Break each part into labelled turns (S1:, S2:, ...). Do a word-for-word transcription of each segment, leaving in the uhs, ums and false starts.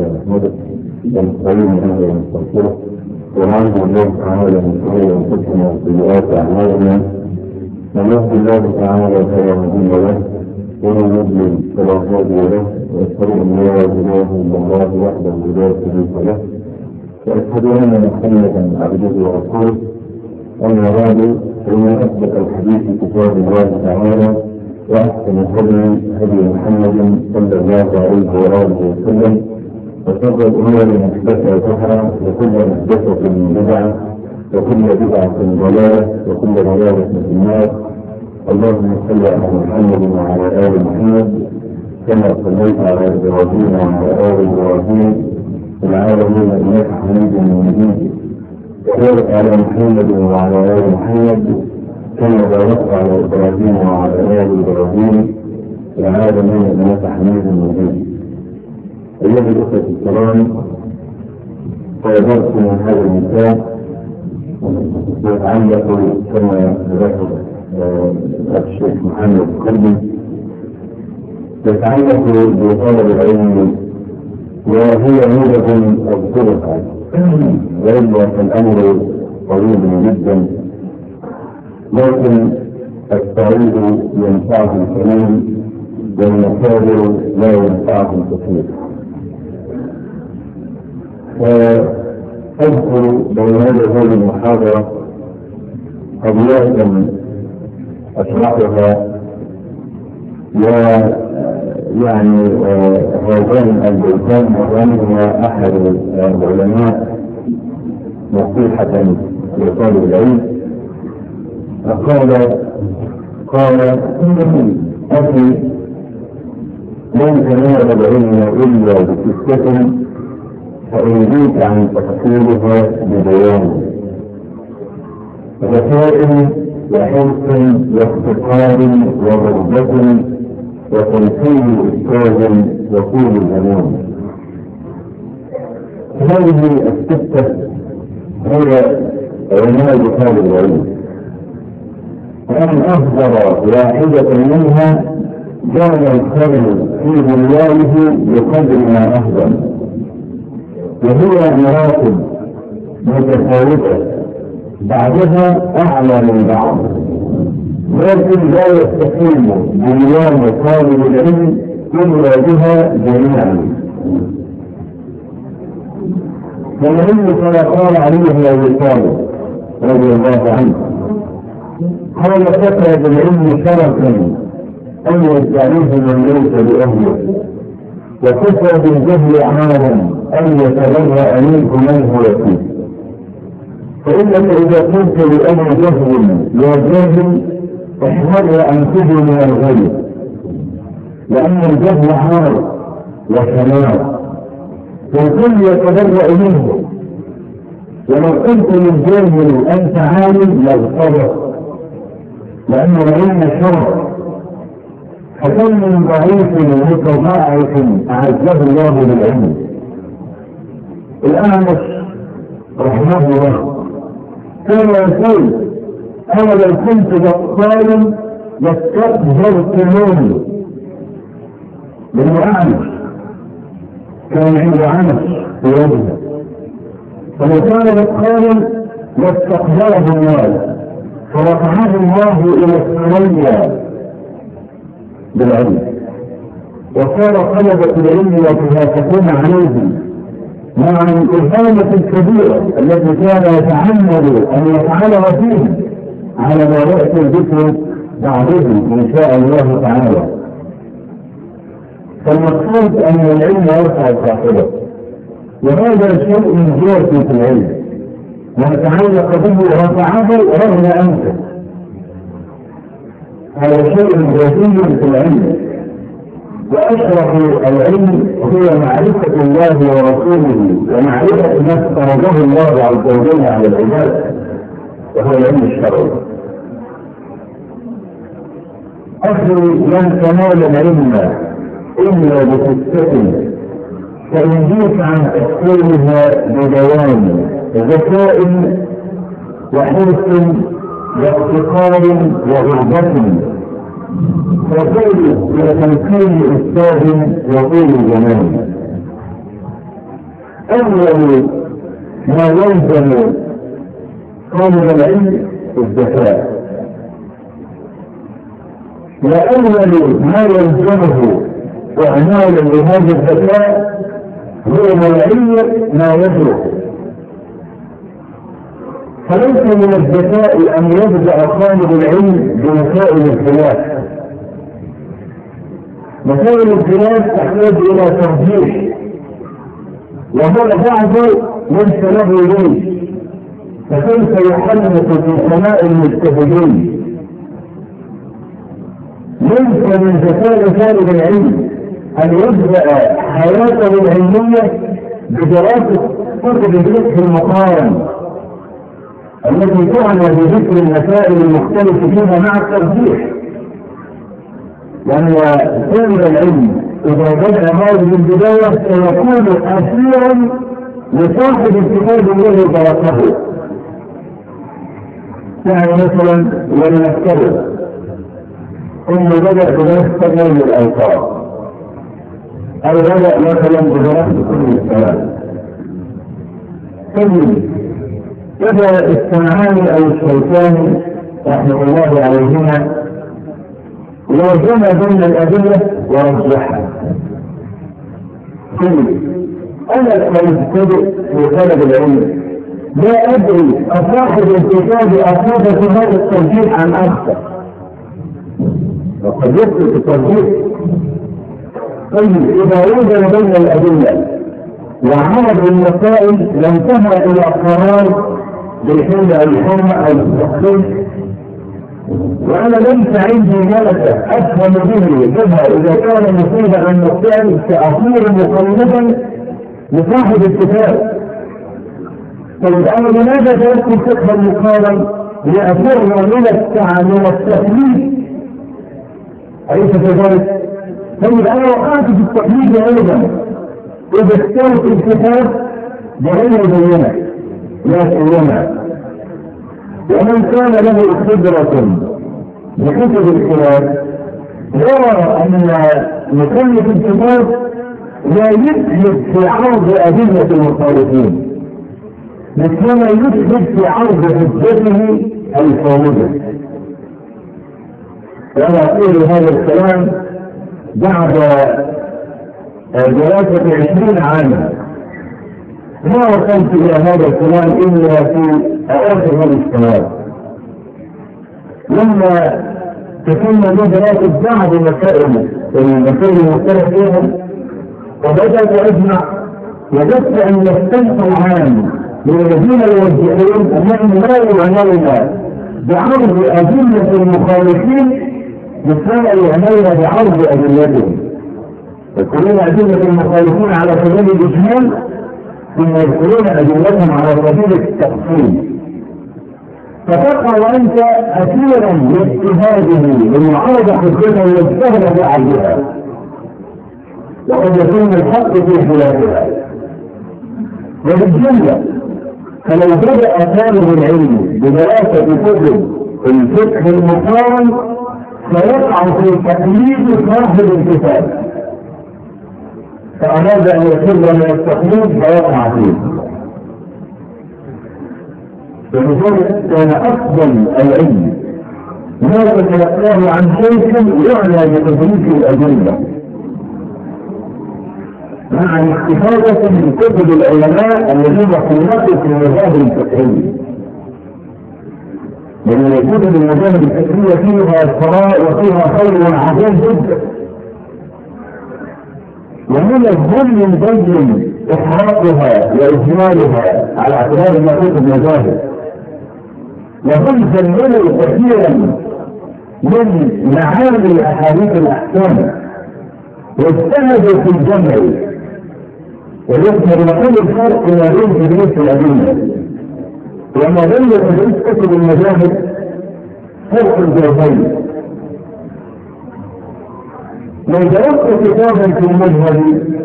S1: ونحمده ونستعين به ونستغفره ونعوذ بالله تعالى من شرور انفسنا وسيئات اعمالنا. من يهد الله تعالى فلا مضل له ومن يضلل فلا هادي له، واشهد ان لا اله الا الله وحده لا شريك له، واشهد ان محمدا عبده ورسوله. اما بعد، فان اصدق الحديث كتاب الله تعالى، واحسن الهدي هدي محمد صلى الله عليه واله وسلم، وشر الامور محدثاتها، وكل محدثه بدعه، وكل بدعه ضلاله، وكل ضلاله في النار. اللهم صل على محمد وعلى ال محمد كما صليت على ابراهيم وعلى ال ابراهيم في العالمين انك حميد مجيد، وبارك على محمد وعلى ال محمد كما باركت على ابراهيم وعلى ال ابراهيم في العالمين انك حميد مجيد. ايها الاخوه الكرام، فيدرس من هذا المثال يتعلق كما ذكر الشيخ محمد القربي، يتعلق بطلب العلم، وهي موجة أذكرها وإلا فالأمر طويل جدا، لكن التعريض ينفعه الكريم والمصادر لا ينفعه الكثير. فأذكر بين هذه المحاضرة أبيات أشرحها، ويعني هذان البيتان وهما أحد العلماء نصيحة لطالب العلم. قال قال أخي لن تنال العلم إلا بستة، فإن جئت عن تفصيلها ببيان ذكاء وحرص وافتقار وغربة وتنفيذ أستاذ وطول الزمان. هذه الستة هي عناد طالب العلم، وأن أصدر واحدة منها كان الخير في دنياه بقدر ما أفضل، وهي مراتب متفاوتة بعضها أعلى من بعض، لكن لا يستقيم بنيان طالب العلم إلا بها جميعا. فالعلم كما قال عليه أبي طالب رضي الله عنه، قال كفى بالعلم شرفا أن يستعيذ من ليس بأهله، وكفى بالجهل عارا أن يتبرأ منه من هو فيه. فإنك إذا كنت لأمر جهل وجاهل احذر أن تجي من الغيب، لأن الجهل عار وشمار، والكل يتبرأ منه. ولو كنت للجاهل أنت عالم لاغتبر، لأن العلم شرف. فكم من ضعيف متضاعف أعزه الله بالعلم. الأعمش رحمه الله كان يقول: أنا لو كنت بطالا لاستقبلت نومي. لأنه أعمش كان عنده عمش في وجهه، فلو كان بطالا لاستقبله الناس، فرفعه الله إلى الثريا بالعلم، وصار طلبة العلم يتهافقون عليه مع الإهانة الكبيرة التي كان يتعمد أن يفعلها فيه، على ما يأتي الذكر بعده إن شاء الله تعالى. فالمقصود أن العلم يرفع صاحبه، وهذا شيء جاري في العلم، ويتعلق به رفعه رغم أنفه. هذا شيء جاري في العلم، وأشرف العلم هو معرفة الله ورسوله، ومعرفة ما افترضه الله عز وجل على العباد، وهو العلم الشرعي. أخي لن تنال العلم إلا بستة، فإن جئت عن تفصيلها ببيان ذكاء وحرص وافتقار وغربة، فقول إلى تنقيل أستاذ وطول زمان. أول ما يلزم طالب العلم الذكاء، وأول ما يلزمه إعمالا لهذا الذكاء هو معية ما يدرك. فليس من الذكاء أن يبدأ طالب العلم بمسائل الخلاف. مسائل الخلاف تحتاج إلى ترجيح، وهذا بعض ليس له ليه، فكيف يحنك في سماء المجتهدين؟ ليس من ذكاء طالب العلم أن يبدأ حياته العلمية بدراسة كتب الفقه المقارن التي تعنى بذكر المسائل المختلفة فيها مع الترجيح، لأن طالب العلم إذا بدأ هذه البداية سيكون أسيرا لصاحب الكتاب الذي درسه. يعني مثلا ولنفترض ثم بدأ بدراسة تنوير الأوقات، أو بدأ مثلا بدراسة كل الكلام. طيب إذا السمعاني أو الشيطاني رحمه الله عليهما وزن بين الأدلة ورجحها. طيب أنا كمبتدئ في طلب العلم لا أدري أصاحب الكتاب أصاب في هذا الترجيح عن أكثر، وقد يدخل في الترجيح. طيب إذا وزن بين الأدلة وعرض المسائل لانتهى إلى قرار بالحل أو الحرمة أو التخصيص، وأنا ليس عندي ملكة أفهم به بها إذا كان مصيبا أن الفعل سأصير مقلدا لصاحب الكتاب. طيب أنا لماذا تركت فقه المقارن؟ لأفر من السعة من التقليد، أليس كذلك؟ طيب أنا وقعت في التقليد أيضا إذا اخترت الكتاب بغير بينة لا سيما. ومن كان له خبرة بكتب الخلاف يرى أن مكلف الكتاب لا يجهد في عرض أدلة المخالفين مثلما يجهد في عرض حجته الفاضلة. وأنا أقول هذا الكلام بعد دراسة عشرين عاما، ما وصلت إلى هذا الكلام إلا في أواخر هذه السنوات لما تكون دراسة بعض مسائل المسائل المختلفة فيها، وبدأت أجمع وجدت أن الصنف العام من الذين يوجهون أنهم لا يعنون بعرض أدلة المخالفين مثلما يعنون بعرض أدلتهم. يذكرون أدلة المخالفين على سبيل الإجمال ثم يذكرون أدلتهم على سبيل التفصيل، فتقع أنت أسيرا لاجتهاده لمعارضة حجته ويجتهد في عرضها، وقد يكون الحق في خلافها. وبالجملة فلو بدأ طالب العلم بدراسة كتب الفقه المقارن سيقع في تقليد صاحب الكتاب، فأراد أن يفر من التقليد فيقع فيه. فلذلك كان أفضل العلم ما تتلقاه عن شيخ يعنى بتدريس الأدلة مع الاستفادة من كتب العلماء الذين خلقوا في المذاهب الفقهية، لأن كتب المذاهب الفقهية فيها ثراء وفيها خير عظيم جدا، ومن الظلم البين إحراقها وإجمالها على اعتبار ما كتب المذاهب، وهم زمنوا كثيرا من معاني أحاديث الأحكام واجتهدوا في الجمع، ويذكر نقول الفرق ما بين تدريس الأدلة وما بين تدريس كتب المذاهب فرق الجوهري. لو درست كتابا في المذهب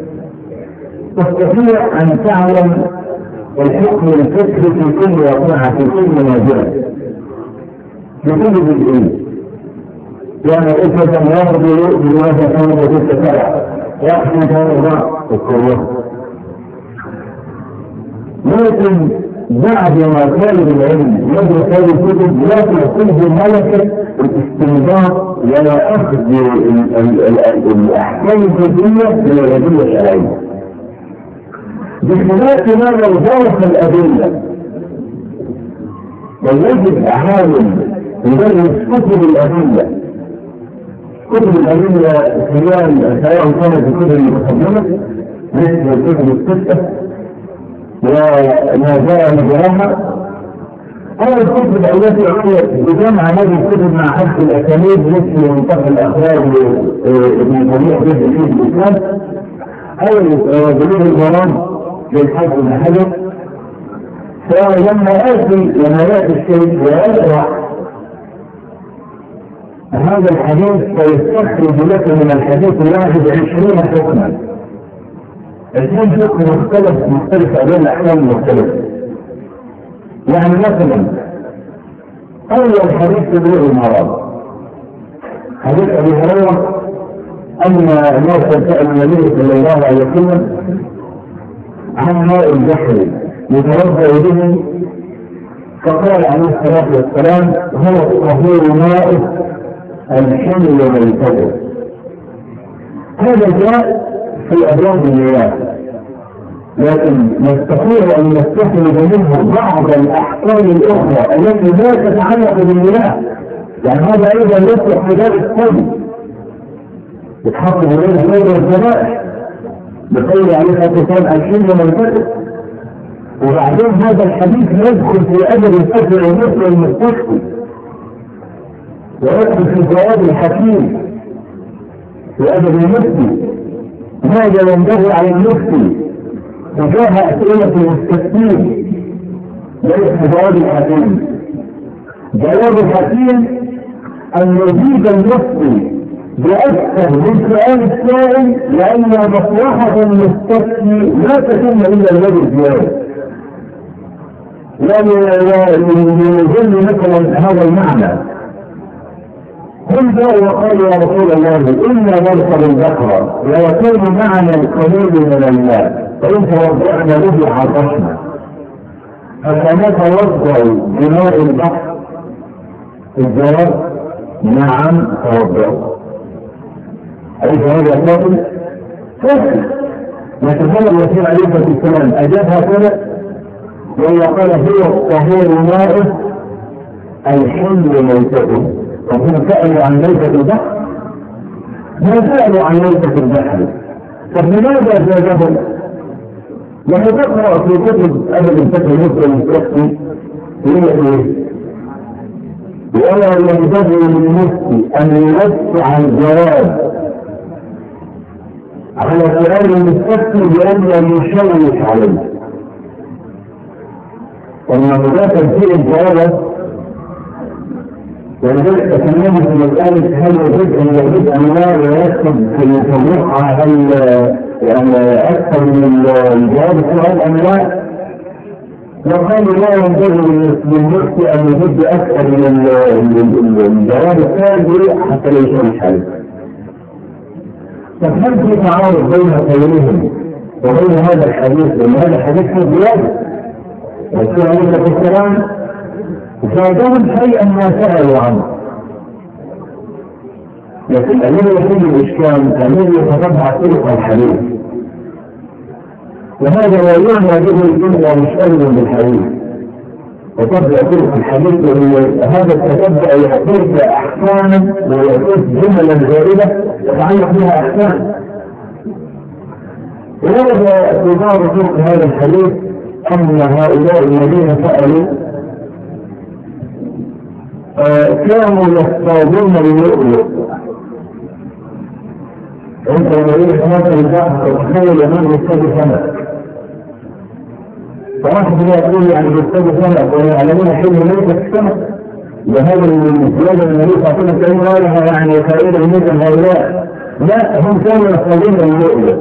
S1: تستطيع أن تعلم الحكم الفقهي في كل واقعة في كل مواجهة في كل جزئية. يعني إذا ياخذ بماذا كان وجدت فرع يأخذ هذا الكروه، لكن بعد ما طالب العلم يدرس هذه الكتب لا تأخذه ملكة الاستنباط ولا أخذ الأحكام الفقهية من الأدلة الشرعية، بخلاف ما لو درس الأدلة ويجب عالم يدرس كتب الأدلة كتب الأدلة سواء كانت الكتب المقدمة مثل الكتب الستة وما جاء مجراها أو الكتب التي عملت بجمع هذه الكتب مع حفظ الأسانيد مثل منطق الأخبار ابن جميع جزء فيه الإسلام أو بلوغ المرام للحافظ بن حجر. فلما يأتي لما يأتي الشيء ويقرأ هذا الحديث فيستخرج لك من الحديث الواحد عشرين حكما، عشرين حكم مختلف مختلف بين الأحكام المختلفة. يعني مثلا أول حديث بلوغ المرام حديث أبي هريرة أن الناس سأل النبي صلى الله عليه وسلم عن ماء البحر يتوضأ به فقال عليه الصلاة والسلام هو طهور ماء الحل والميتة. هذا جاء في أبواب المياه، لكن نستطيع أن نستخرج منه بعض الأحكام الأخرى التي لا تتعلق بالمياه، يعني هذا أيضا يصلح في باب الصوم يتحط بين غير الذبائح بقول عليه الصلاة والسلام الحل والميتة. وبعدين هذا الحديث يدخل في أدب الفتوى المثل المستشفى ويدخل في جواب الحكيم في أدب المفتي ماذا ينبغي على المفتي تجاه أسئلة المستفتين. ليس جواب الحكيم، جواب الحكيم أن يزيد المفتي بأكثر من سؤال السائل لأن مصلحة المستفتي لا تتم إلا الذي الزيادة. يظل مثلا هذا المعنى هم جاءوا وقالوا يا رسول الله إنا نركب البقرة ويكون معنا القليل من الماء فإن توضأنا به عطشنا فسنتوضأ بماء البحر. الجواب نعم توضأ. أليس هذا القول؟ فاسد. لكن هذا الرسول عليه الصلاة والسلام أجاب هكذا وهو قال هو طهور ماء الحل ميتته. فهم سألوا عن ميتة البحر؟ ما سألوا عن ميتة البحر. طب لماذا جاءهم؟ لما تقرأ في كتب أبد الفتح المسلم المستخدم يقول إيه؟ ولا ينبغي للمفتي أن يوسع الجواب على سؤال المستفتي بأن يشوش عليه. وأنه لا تنسيء الجواب ولذلك تكلموا في مسألة هل يجب أن يجب أنواع ويكتب في الوقعة هل يعني أكثر من الجواب السؤال أم لا؟ وقالوا لا ينبغي للمفتي أن يجب أكثر من الجواب الثاني حتى لا يشوش عليه. فهل في تعارض بين قولهم وبين هذا الحديث؟ لأن هذا الحديث في زيادة الرسول عليه الصلاة والسلام زادهم شيئا ما سألوا عنه. لكن الذي يحل الإشكال الذي يتتبع طرق الحديث، وهذا لا يعني به الجملة مشألة بالحديث وتبع طرق الحديث. هذا التتبع يعطيك أحكاما ويعطيك جملا زائدة يتعلق بها أحكام. ورد في بعض طرق هذا الحديث أن هؤلاء الذين سألوا آه كانوا يصطادون باللؤلؤ. انت لما يقول حماسة البحر تتخيل من يصطاد سمك، فواحد يقول يعني يصطاد سمك ويعلمون حل ميتة السمك. وهذا الزيادة النبي صلى الله عليه وسلم قالها يعني فائدة مثل هؤلاء. لا، هم كانوا يصطادون باللؤلؤ.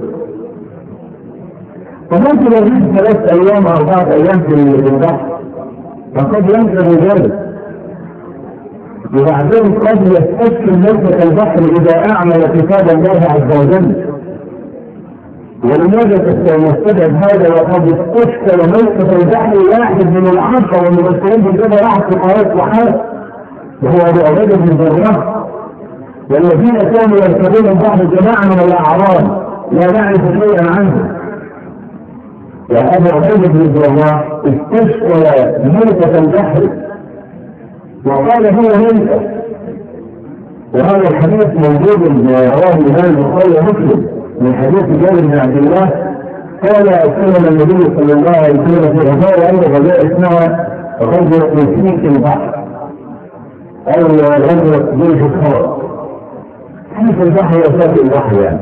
S1: فممكن يجب ثلاث أيام أو أربعة أيام في البحر فقد ينزل ذلك. وبعدين قد يستشكل لذة البحر إذا أعمل كتاب الله عز وجل. ولماذا تستدعي هذا وقد استشكل موقف البحر واحد من العشرة والمبشرين بالجنة واحد في قناة وحاد وهو ابو عبيدة بن الجراح، والذين كانوا يركبون البحر جماعة من الاعراب لا نعرف شيئا عنه. وابو عبيدة بن الجراح استشكل موقف البحر وقال هو ميتة، وهذا الحديث موجود رواه الإمام البخاري ومسلم من حديث جابر بن عبد الله قال كان النبي صلى الله عليه وسلم في غزوة أو غزوة اسمها غزوة مسيك البحر أو غزوة جيش الخوف. كيف البحر وسط البحر يعني؟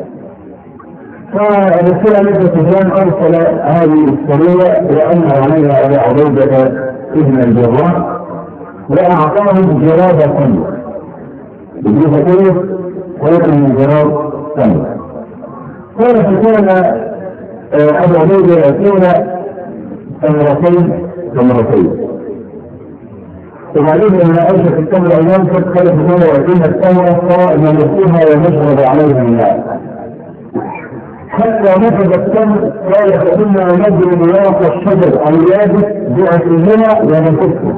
S1: فالرسول عليه الصلاة والسلام أرسل هذه السرية وأمر عليها أبو عبيدة ابن الجراح وأعطاهم جرادة تمر، الجرادة تمر خير من جراد تمر. قال فكان أبو عبيدة يأتون تمرتين تمرتين، وبعدين لما أجل التمر أيام قال فكان يأتون التمرة فنلقيها ونشرب عليها الماء حتى نفذ التمر. قال فإنا نجري بورق الشجر اليابس بأكلنا ونكفه.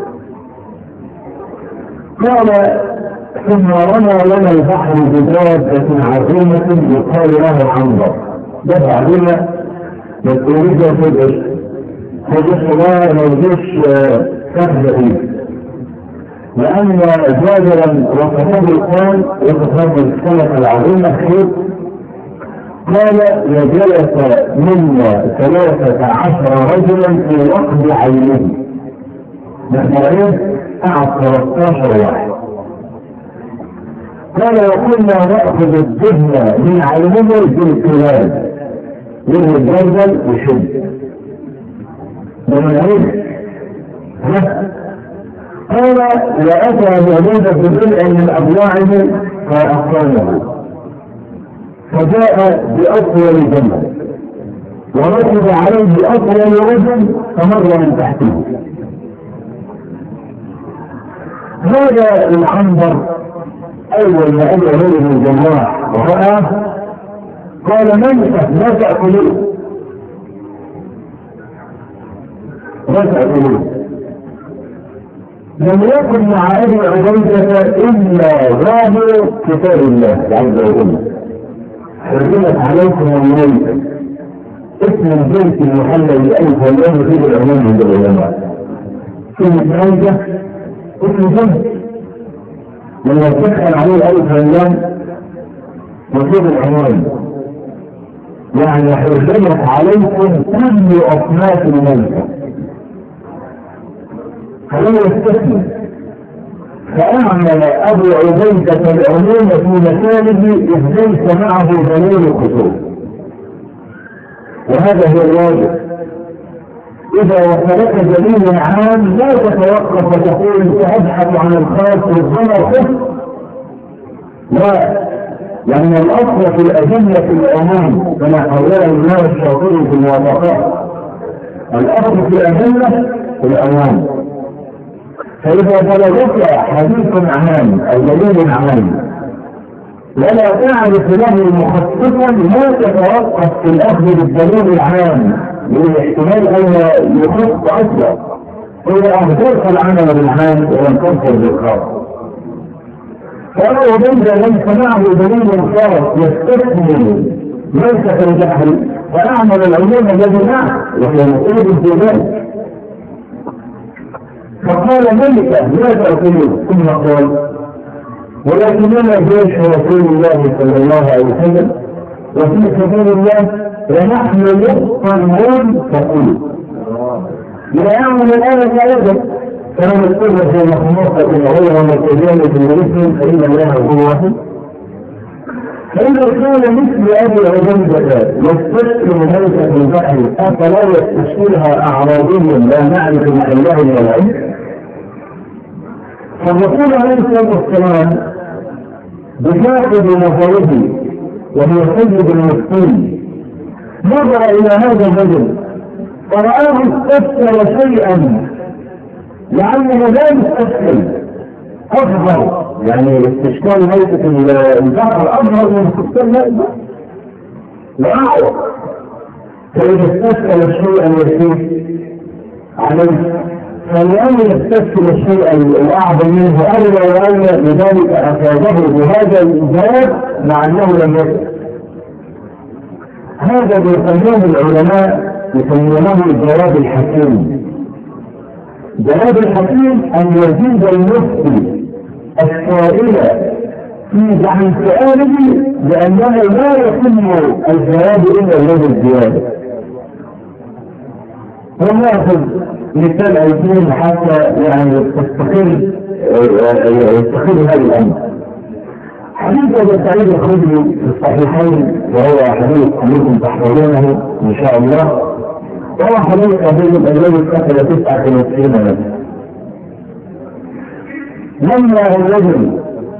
S1: قال ثم رمى لنا البحر بدابة عظيمة يقال له عنبر. دفع بنا مسؤولية فجأة فجأة ما نرجوش فخذ فيه، لأن جابرا وصفه القرآن وصفه السنة العظيمة خير. قال وجلس منا ثلاثة عشر رجلا في وقت عينه، نحن ايه قعد ثلاثة عشر واحد. قال وكنا نأخذ الدهن من عينه بالكلاب منه الجردل وشد من عينه. قال وأتى بأبوذة بضلع من أضلاعه فأقامه فجاء بأطول جمل وركب عليه أطول رجل فمر من تحته. هذا العنبر أول ما أدعو له من الجراح ورأى قال ميتة لا تأكلوه لا تأكلوه. لم يكن مع أبي عبيدة إلا ظاهر كتاب الله عز وجل حرمت عليكم الميتة اسم البيت المحلل بألف والله في العلوم عند العلماء. كلمة ميتة اسم جنس لما تدخل عليه ألف والله وصول العنوان يعني حرمت عليكم كل أصناف الميتة فلم يستثني. فأعمل أبو عبيدة العلوم في مكانه إذ ليس معه دليل الخصوص، وهذا هو الواجب. إذا وصلك دليل عام لا تتوقف وتقول سأبحث عن الخاص والظهر خص، لا، لأن الأصل في الأدلة العموم كما قالها الإمام الشاطبي في الموافقات، الأصل في الأدلة في العموم. فإذا بلغك حديث عام أو دليل عام ولا تعرف له مخصصا لا تتوقف في الأخذ بالدليل العام للاحتمال أن يخص أصلا، إذا أخذت العمل بالعام ولم تنفر بالخاص. فأنا وبيد ليس معه دليل خاص يستثني ليس في الجهل فأعمل العلوم الذي معه وهي مسؤول في ذلك. فقال ملكة لا تأكلوه ثم قال ولكننا جيش رسول الله صلى الله عليه وسلم وفي سبيل الله ونحن مضطرون فقولوا لا يعمل الآن فأيضا كما نقول في مخموصة غير متجانة المسلم فإن الله هو واحد. فإذا كان مثل أبي عبيدة يستشكل ميتة البحر أفلا يستشكلها أعرابي لا نعرف محله ولا علم؟ فالرسول عليه الصلاة والسلام بفاقد نظره وهو سيد المسكين نظر إلى هذا الرجل فرآه استشكل شيئا لأنه لا يستشكل أفضل، يعني استشكال ميتة البحر أفضل من استشكال ميتة. وأعرف. فإذا استسأل الشيء اليسير عليه فلأن يستسأل الشيء الأعظم منه أولى وأولى، لذلك أفاده بهذا الجواب مع أنه لم يسأل. هذا بيسموه العلماء يسمونه الجواب الحكيم. جواب الحكيم أن يزيد المفتي السائل في عن سؤاله لأنه لا يتم الجواب إلا الذي الزيادة. ونأخذ مثال أيضاً حتى يعني تستقر يستقر هذا الأمر. حديث أبي سعيد الخدري في الصحيحين وهو حديث أنكم تحفظونه إن شاء الله، وهو حديث أبي الذي قتل تسعة وتسعين نفسا. لما الرجل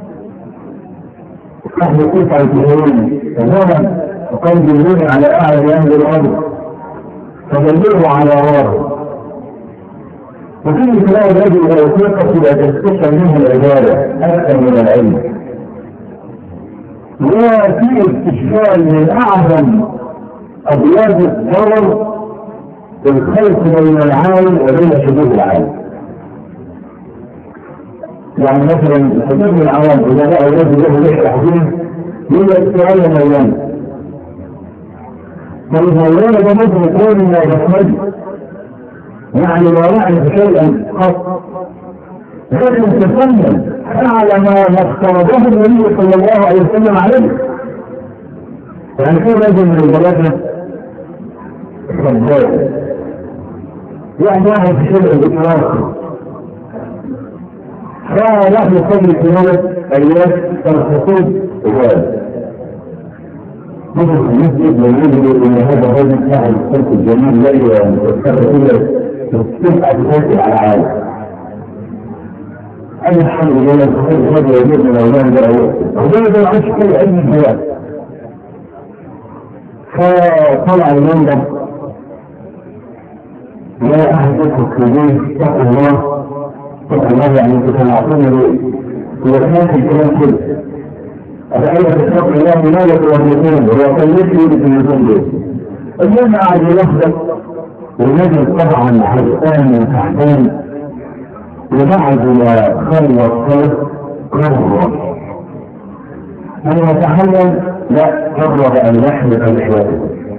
S1: صاحب تسعة وتسعين تماما وقال دلوني على أعلى أهل الأرض فدلوه على واره. وفي خلال الرجل الوثيقة لا تستشعر منه العبادة أكثر من العلم. وفي استشفاء من أعظم أبيات الضرر الخلط بين العالم وبين شبه العالم. يعني مثلا الحدود من العوام إذا بقى الرجل له ليش أحزين يقول السؤال مولانا. فالمولانا ده ممكن يكون من الرحمن يعني لا يعرف شيئا قط، لكن تفنن فعل ما افترضه النبي صلى الله عليه وسلم عليه. يعني في رجل من البلاد صدق يعني واحد في شيء الإطلاق فراح يصلي في مولد أيام الخطوب وقال مثل المسجد ويجب أن هذا الرجل فعل الخلق الجميل لا يتذكر كله تستمع بخلق على العالم. أنا الحمد لله الخطوب هذا يجب من أولاد بأول وذلك ما عادش كل أي جواب. فطلع المنبر لا أحد يترك البيت اتقوا الله اتقوا الله يعني انتوا كانوا عارفين ليه وكان في الكلام كله أفعلها تتقوا الله مالك والمسلمين وهو كان يسلي في النظام دول. اليوم قاعد يلخبط ونجد طبعا حسان وتحتان وبعد ما خلص خلص قرر أن يتحلل لا قرر أن يحلق لحياته.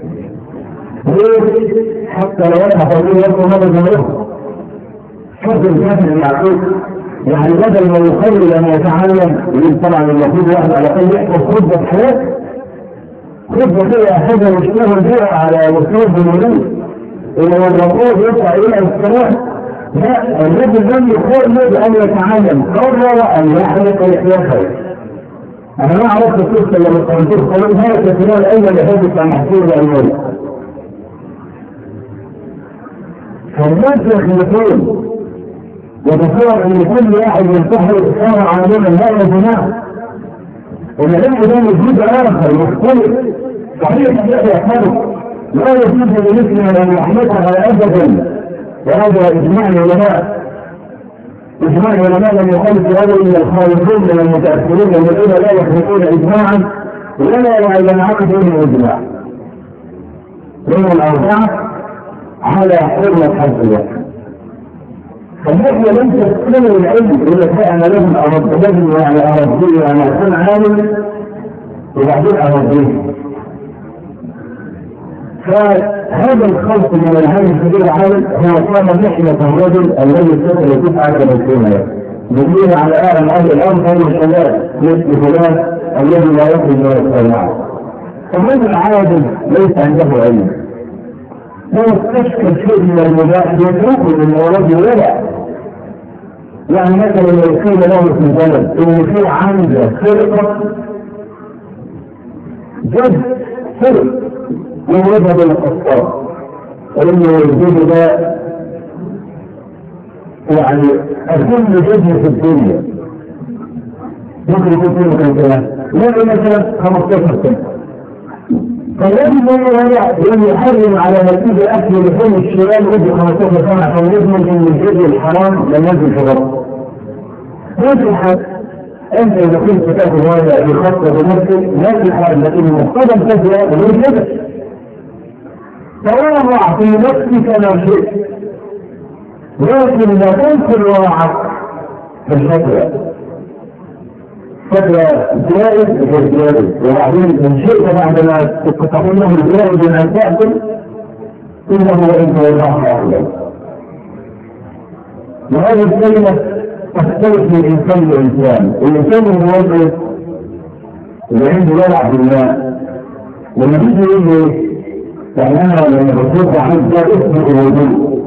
S1: ليه؟ حتى لو أنا هقول لكم هذا جميله شوف الكافر المعقول يعني بدل ما يخلي أن يتعلم يقول طبعا المفروض واحد على الأقل يحفظ خطبة حياته خطبة كده حاجة يشتغل بها على وصول المريض إذا الرسول يطلع إلى الصلاة. لا الرجل لم يخلي أن يتعلم قرر أن يحلق لحياته. أنا ما عرفت القصة اللي قلت لكم هذا كثيرا أيضا لحدث عن محفوظ الأمور. فالناس يخلقون وتصور ان كل واحد ينتحر صار عالما لا يجمع ولكن ده وجود اخر مختلف صحيح يحمله لا يجوز لمثل ان يحملها ابدا. وهذا اجماع العلماء اجماع العلماء لم يخالف هذا الا الخالفون من المتاخرين الذين لا يخلقون اجماعا ولا ينعقدون الاجماع من الاربعه على حرمة حد الوقت. فالنحن لم تستمر العلم إلا كأن لهم أرد لهم يعني أرضيه يعني أكون عالم وبعدين أرضيه. فهذا الخلط من العالم في العالم هو كان نحنة الرجل الذي سكن تسعة وثلاثين بدين على أعلم أهل الأرض هم الشباب مثل فلان الذي لا يخرج من الصناعة. فالرجل العادل ليس عنده علم لو استشكل شيء من المباح يتركه من ورد ولا يعني مثلا لو قيل له في البلد ان في عنده فرقه جد فرق يذهب الى القصار وانه الجد ده يعني اكل جد في الدنيا ممكن يكون فيه مكان لا مثلا خمستاشر سنه فالذي لم يحرم على نتيجة أكل لحوم الشمال ودي خمستاشر سنة فيضمن أن الجزء الحرام لم ينزل في الرب. هذا الحال انت اذا كنت تاخذ هذا بخطه بنفسك نفس الحال، لكن المقتضى الفتوى غير كده. تواضع في نفسك ما شئت، لكن لا تنسى ورعك في الفتوى. فتوى جائز غير جائز، وبعدين ان شئت بعدما تقول له الجائز ان تاكل انه وانت وضعك افضل. وهذه الكلمه تختلف من انسان لانسان. الانسان الموظف اللي عنده ولع في الماء لما تيجي يقول لي يعني انا لما بشوف عايز ده اسمه الوضوء،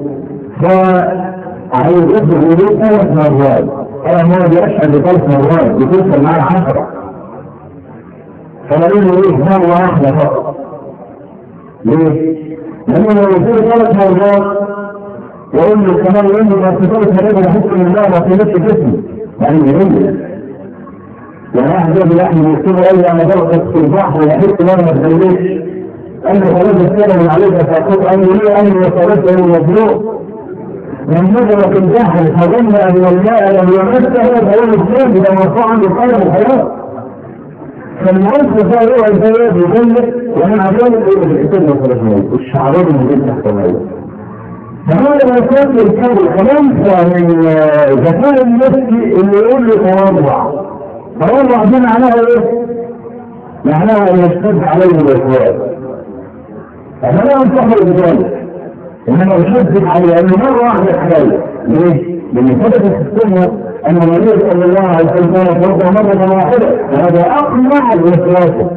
S1: فعايز اسمه الوضوء ثلاث مرات، انا ما بيشهد بثلاث مرات بتوصل معايا عشرة، فانا اقول له ايه مره واحده فقط. ليه؟ لانه لو يصير ثلاث مرات وأقول له كمان يقول لي ما تقولش هذا بحس من الله ما تقولش جسمي، يعني يقول يعني واحد يقول لي احنا بيكتبوا قال لي انا ضغطت في البحر وحس ان انا ما تخليش، قال لي خلاص الكلام عليك فاقول قال لي ليه؟ قال لي وصلت الى المبلوغ من نظرة البحر فظن ان الماء لم يمسه فهو الاسلام اذا مرفوع عنه القلم الحياه. فالمؤسس ده هو الزياد يقول لك وانا عشان اقول الكتاب ما خلصناش والشعرين اللي جبت تحت الميه. فهذا الأساس الكبير كمان من ذكاء النفسي اللي يقول له تواضع. تواضع دي معناها ايه؟ معناها ان يشتد عليه الاسواق. فلا انتحر بذلك، انما يشدد عليه انه مره واحده حكايه. ليه؟ لان ثبتت في السنه ان النبي صلى الله عليه وسلم توضا مره واحده، وهذا اقنع الوسواس.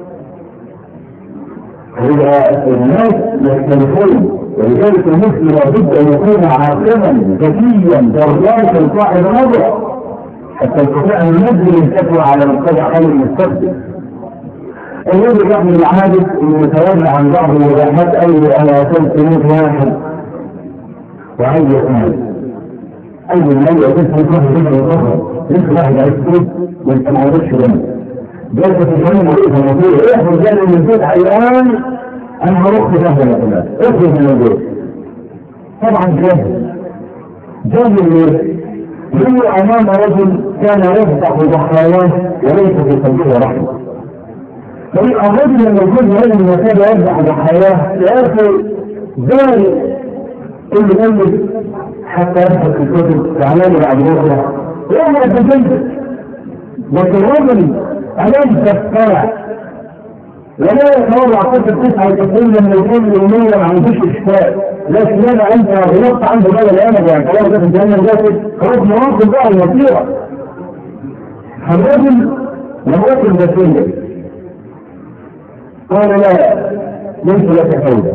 S1: فاذا الناس يختلفون، ولذلك المسلم لابد ان يكون عاقلا ذكيا درجات صاحب نظر حتى يستطيع ان ينزل الفتوى على مقتضى حال المستخدم. الذي يحمل العادة انه يتوازع عن بعض الوضاحات قال لي انا وصلت مية واحد وعايز اثنين. قال لي النبي قلت لي كفر رجل وكفر لسه واحد عايز تقول وانت ما عرفتش لنا. جلسة الحلم وليس الموضوع احنا جانا من البيت الان انا هروح في جهل الأولاد اخذ من البيت. طبعا جاهل جاهل ليه؟ هو امام رجل كان يفتح ضحاياه وليس في قلبه رحمه. فالرجل لما يكون هذا المكان يفتح ضحاياه ياخذ ذلك اللي قال حتى يفتح الكتب تعالى بعد بكره وهو يتجدد. لكن الرجل امام تفكير ولا يتوضع قصة تسعة وتسعين لما يكون الأمية ما عندوش إشكال، لكن أنا أنت غلطت عنده بقى الأمد يعني كلام ده في الجنة ذاتي خلاص مواقف بقى المطيرة. فالرجل مواقف بسيطة قال لا ليس لك فوضى،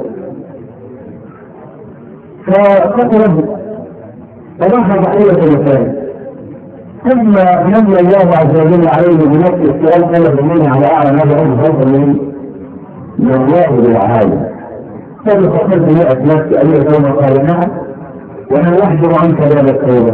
S1: فقتل فضحى ضحية المكان، ثم من الله عز وجل عليه بنفس السؤال قال بني على اعلى هذا امر فضل من الله بالعالم. قال فقلت مئة نفس اي توبه؟ قال نعم وانا احجر عنك باب التوبه.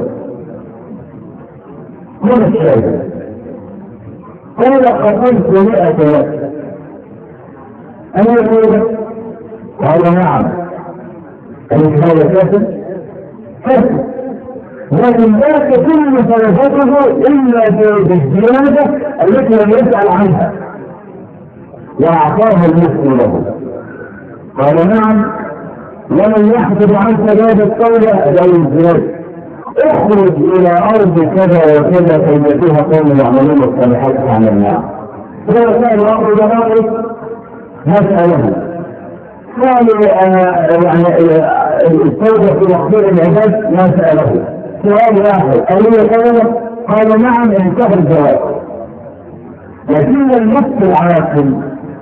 S1: قال الشاهد قال قتلت مئة نفس اي توبه؟ قال نعم. قال هذا كافر؟ كافر، لكن لا تتم صرفته الا بالزياده التي لم يسال عنها واعطاها المسلم له. قال نعم ومن يحفظ عنك باب التوبه لو الزياده اخرج الى ارض كذا وكذا فان فيها قوم يعملون الصالحات فعملناها. فاذا كان الامر ذلك نساله قالوا انا يعني التوبه في مقدور العباد ما ساله. سؤال واحد أولي قوله قال نعم انتهى الجواب. لكن النص العاقل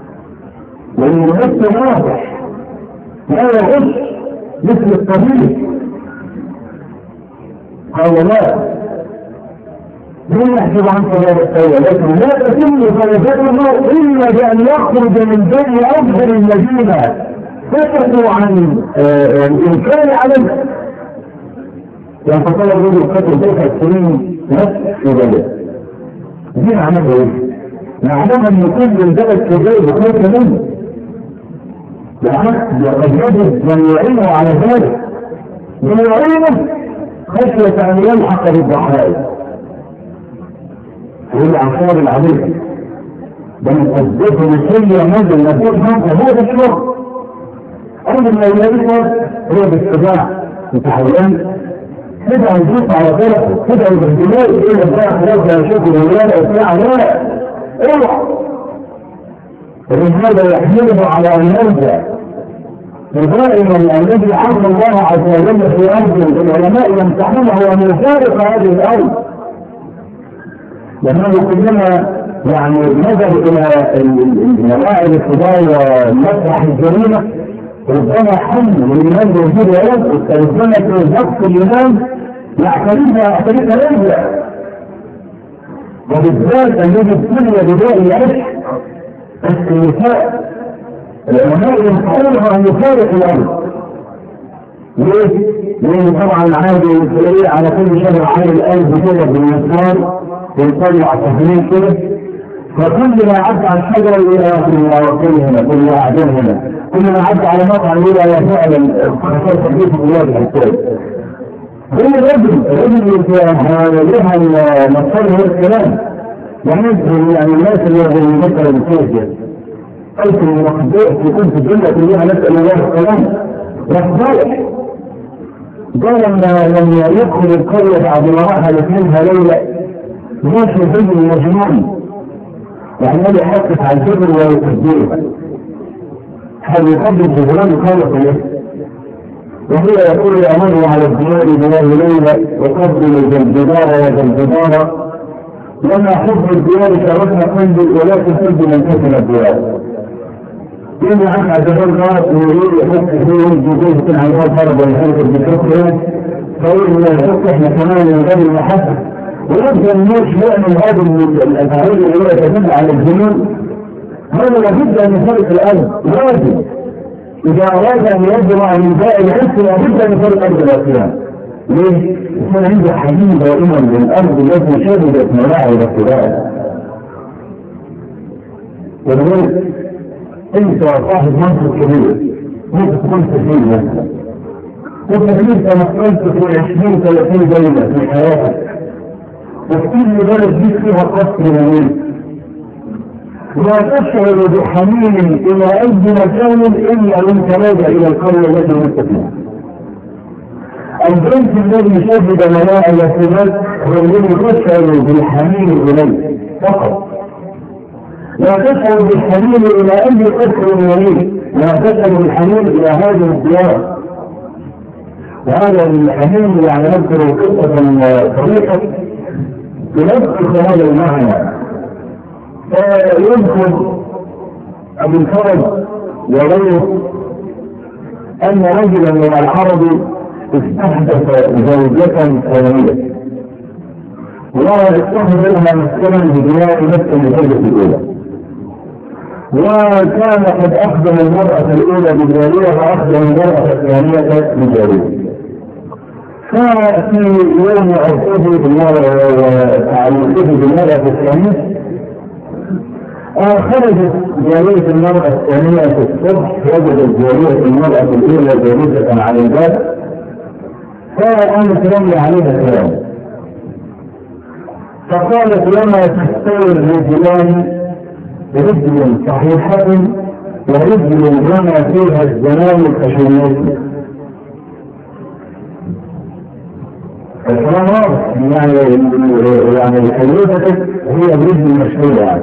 S1: والنص واضح لا يغش مثل الطبيب. قال لا من يحجب عن صلاة التوبة، لكن لا تتم صلاته إلا بأن يخرج من بين أفضل الذين سكتوا عن الإنكار عليه. يعني فقال الرجل قتل تسع سنين نفس في بلد دي معناها ايه؟ معناها ان كل البلد في بلد بخير منه، بالعكس لقد يجب من يعينه على ذلك، من يعينه خشية ان يلحق بالضحايا. والأعصار العميقة بل تصدق نسية نزل نزل هذا هو ده الشغل. أول ما يلاقيه هو باستطاع متحولان كده هنشوف على طرفه كده يبهدلوه إيه اللي بقى خلاص لا يشوف الولادة وبتاع لا اوعى. فمن هذا يحمله على أن يرجع ودائما الذي عرض الله عز وجل في أرضه العلماء يمتحنه أن يفارق هذه الأرض، لأنه كلما يعني نظر إلى مواعظ الخداع ومسرح الجريمة ربما حمل الإيمان بوجود ولد ربما في ضبط الإيمان يعترفها يعترفها يرجع، وبالذات الذي ابتلي بداء العشق النساء العلماء يمكنه أن يفارق الأرض. ليه؟ لأن طبعا عادي تلاقيه على كل شهر عامل ألف كده بالنسار ويطلع تهمين كده، فكل ما عدى على الشجرة يقول يا أخي يا وكيل هنا كل ما عدين هنا كل ما عدى على مطعم يقول يا فعلا خسر تحديث الولاد الحكاية. كل رجل رجل لها المصر هو الكلام يعني يعني الناس اللي هو المذكرة بالكيس قلت المخبئ تكون في الجنة كلها نسأل الله السلام رفضائح. قال لما يدخل القرية بعد ما رحلت منها ليلة ماشي الرجل المجنون يعني اللي يحقق على الجبل ويكبره هل يقدم جبران خالق له وهي يقول أمر على الديار بنار ليلة وقبل الجبار والجبار لما حب الديار شرفنا قلبي ولكن قلبي من كثر الديار يجي عنك عزبان غارب ويريد يحط فيه ويجي يكون عن غارب هرب ويحرك بكثره فيقول لا يحط احنا كمان من غير المحبة ويبدأ الناس يعمل هذه الأفعال اللي هي تدل على الجنون. هذا لابد أن يفرق الأرض لازم إذا أراد أن يجمع من باقي العلم لابد أن يفرق الأرض الأخيرة. ليه؟ يكون عنده حديد دائما للأرض التي شهدت ملاعب الخلاء. ولذلك أنت صاحب منصب كبير ممكن تكون تسليم مثلا وتسليم تنقلت في عشرين ثلاثين دولة في حياتك وكل بلد دي فيها قصر يمين لا تشعر بحنين إلى أي مكان إلا وانت راجع إلى القرية التي وانت فيها. البيت الذي شهد ملاء الثبات هو الذي تشعر بالحنين إليه فقط، لا تشعر بالحنين إلى أي قصر يمين، لا تشعر بالحنين إلى هذه الديار. وهذا الحنين يعني نذكر قصة طريقة ينفذ هذا المعنى. فيذكر أبو الفرج وغيره أن رجلا من العرب استحدث زوجة ثانية واستحدث لها مسكنا ببناء مسكن الزوجة الأولى، وكان قد أخدم المرأة الأولى بالجارية وأخدم المرأة الثانية بالجارية. ففي يوم عرفه بالمرأة وتعليقه بالمرأة الثانية خرجت جارية المرأة الثانية في الصبح وجدت جارية المرأة الأولى جالسة على الباب فقامت رمي عليها كلام فقالت لما تستوي الرجلان رجل صحيحة ورجل رمى فيها الزمان الخشنات. الحرام يعني يعني الحلوة هي الرجل المشهورة يعني.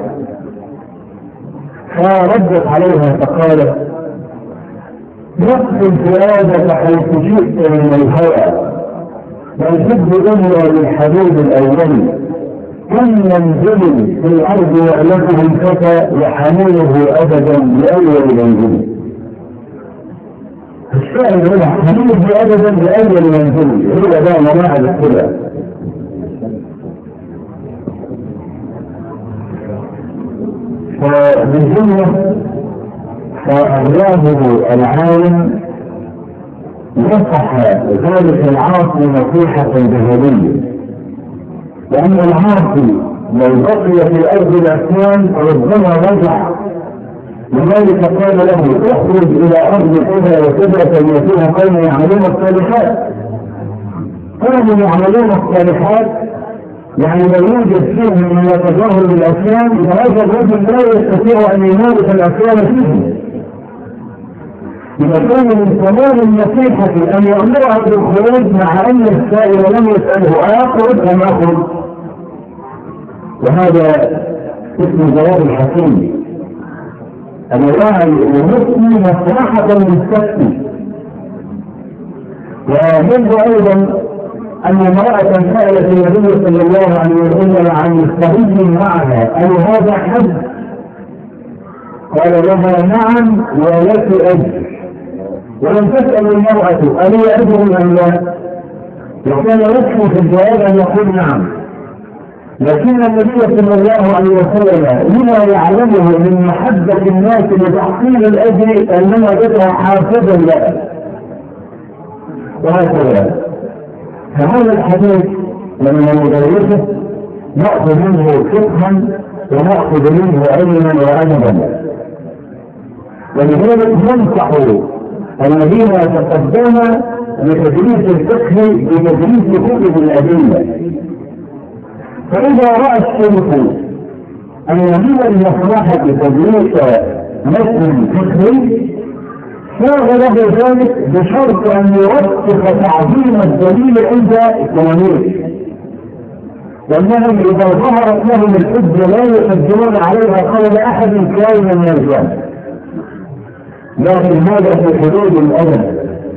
S1: فردت عليها فقالت نقص الفرادة حيث جئت من الهوى والحب إلا للحبيب الأولي كم منزل في الأرض يألفه الفتى وحنينه أبدا لأول منزل. الشاعر يقول حنينه أبدا لأول منزل هو ده مناعة الكلى. فمن جملة فأغلابه العالم نصح ذلك العاصي نصيحة ذهبية، لأن العاصي لو بقي في الأرض الأسنان ربما رجع، لذلك قال له اخرج إلى أرض كذا وكذا فيأتيها قوم يعملون الصالحات. قوم يعملون الصالحات يعني لو يوجد فيه من يتظاهر بالأسلام فهذا الرجل لا يستطيع أن يمارس الأسلام فيه. إذا كان من تمام النصيحة أن يأمرها بالخروج مع أن السائل لم يسأله أخرج أم أخرج، وهذا اسم جواب الحكيم أن يراعي المسلم مصلحة المستفتي. ومنذ أيضا أن امرأة سألت النبي صلى الله عليه وسلم عن الصبي معها أي هذا حد؟ قال لها نعم ولك أجر. ولم تسأل المرأة ألي أجر أم لا؟ وكان يكفي في الجواب أن يقول نعم. لكن النبي صلى الله عليه وسلم لما يعلمه من محبة الناس لتحصيل الأجر أنما بدأ حافظا له. وهكذا فهذا الحديث لما ندرسه نأخذ منه فقها ونأخذ منه علما وأدبا. ولذلك ننصح الذين يتقدمون بتدريس الفقه بتدريس كتب الأدلة. فإذا رأى الشيخ أن من المصلحة تدريس متن فقهي ساغ له ذلك بشرط أن يرسخ تعظيم الدليل عند التلاميذ، وأنهم إذا ظهرت لهم الحجة لا يقدمون عليها قول أحد كائن من الرجال، لكن هذا في حدود الأدب.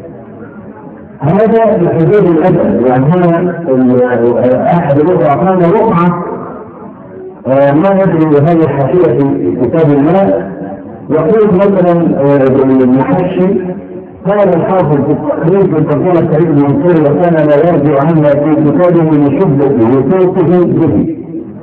S1: هذا في حدود الأدب. يعني هنا أحد الأخرى قال رقعة ما ندري هذه الحقيقة في كتاب الله. يقول مثلا المحشي قال الحافظ في التقريب من تقرير سعيد بن منصور وكان لا يرجع عما في كتابه من شدته وصوته به.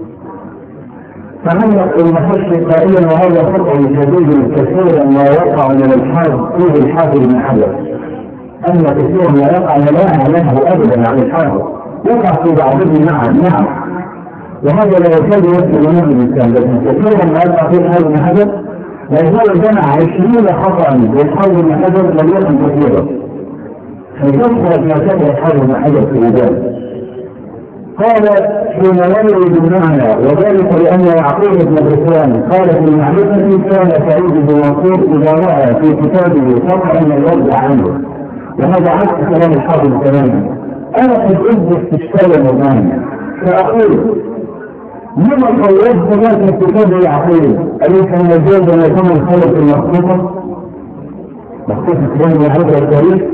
S1: فعلق المحشي قائلا وهذا خطأ شديد كثيرا ما يقع من الحافظ فيه الحافظ بن حجر. أما كثيرا ما يقع لا أعلمه أبدا عن الحافظ، يقع في بعضهم نعم نعم، وهذا لا يكاد يسلم منه الإنسان. لكن كثيرا ما يقع فيه الحافظ بن حجر لا يزال جمع عشرين خطأ والحافظ بن حجر لم يكن كثيرا، فكثرت ما كان الحافظ بن حجر في ذلك. قال حين يروي بالمعنى وذلك لأن يعقوب بن غسان قال في المعرفة كان سعيد بن منصور إذا رأى في كتابه خطأ يرجع عنه، وهذا عكس كلام الحافظ تماما. أنا قد أثبت استشكال مباني فأقول لما قيدت ذات الكتاب يعقوب أليس من الجوز أن يكون الخلق المخطوطة مخطوطة كلام معرفة التاريخ؟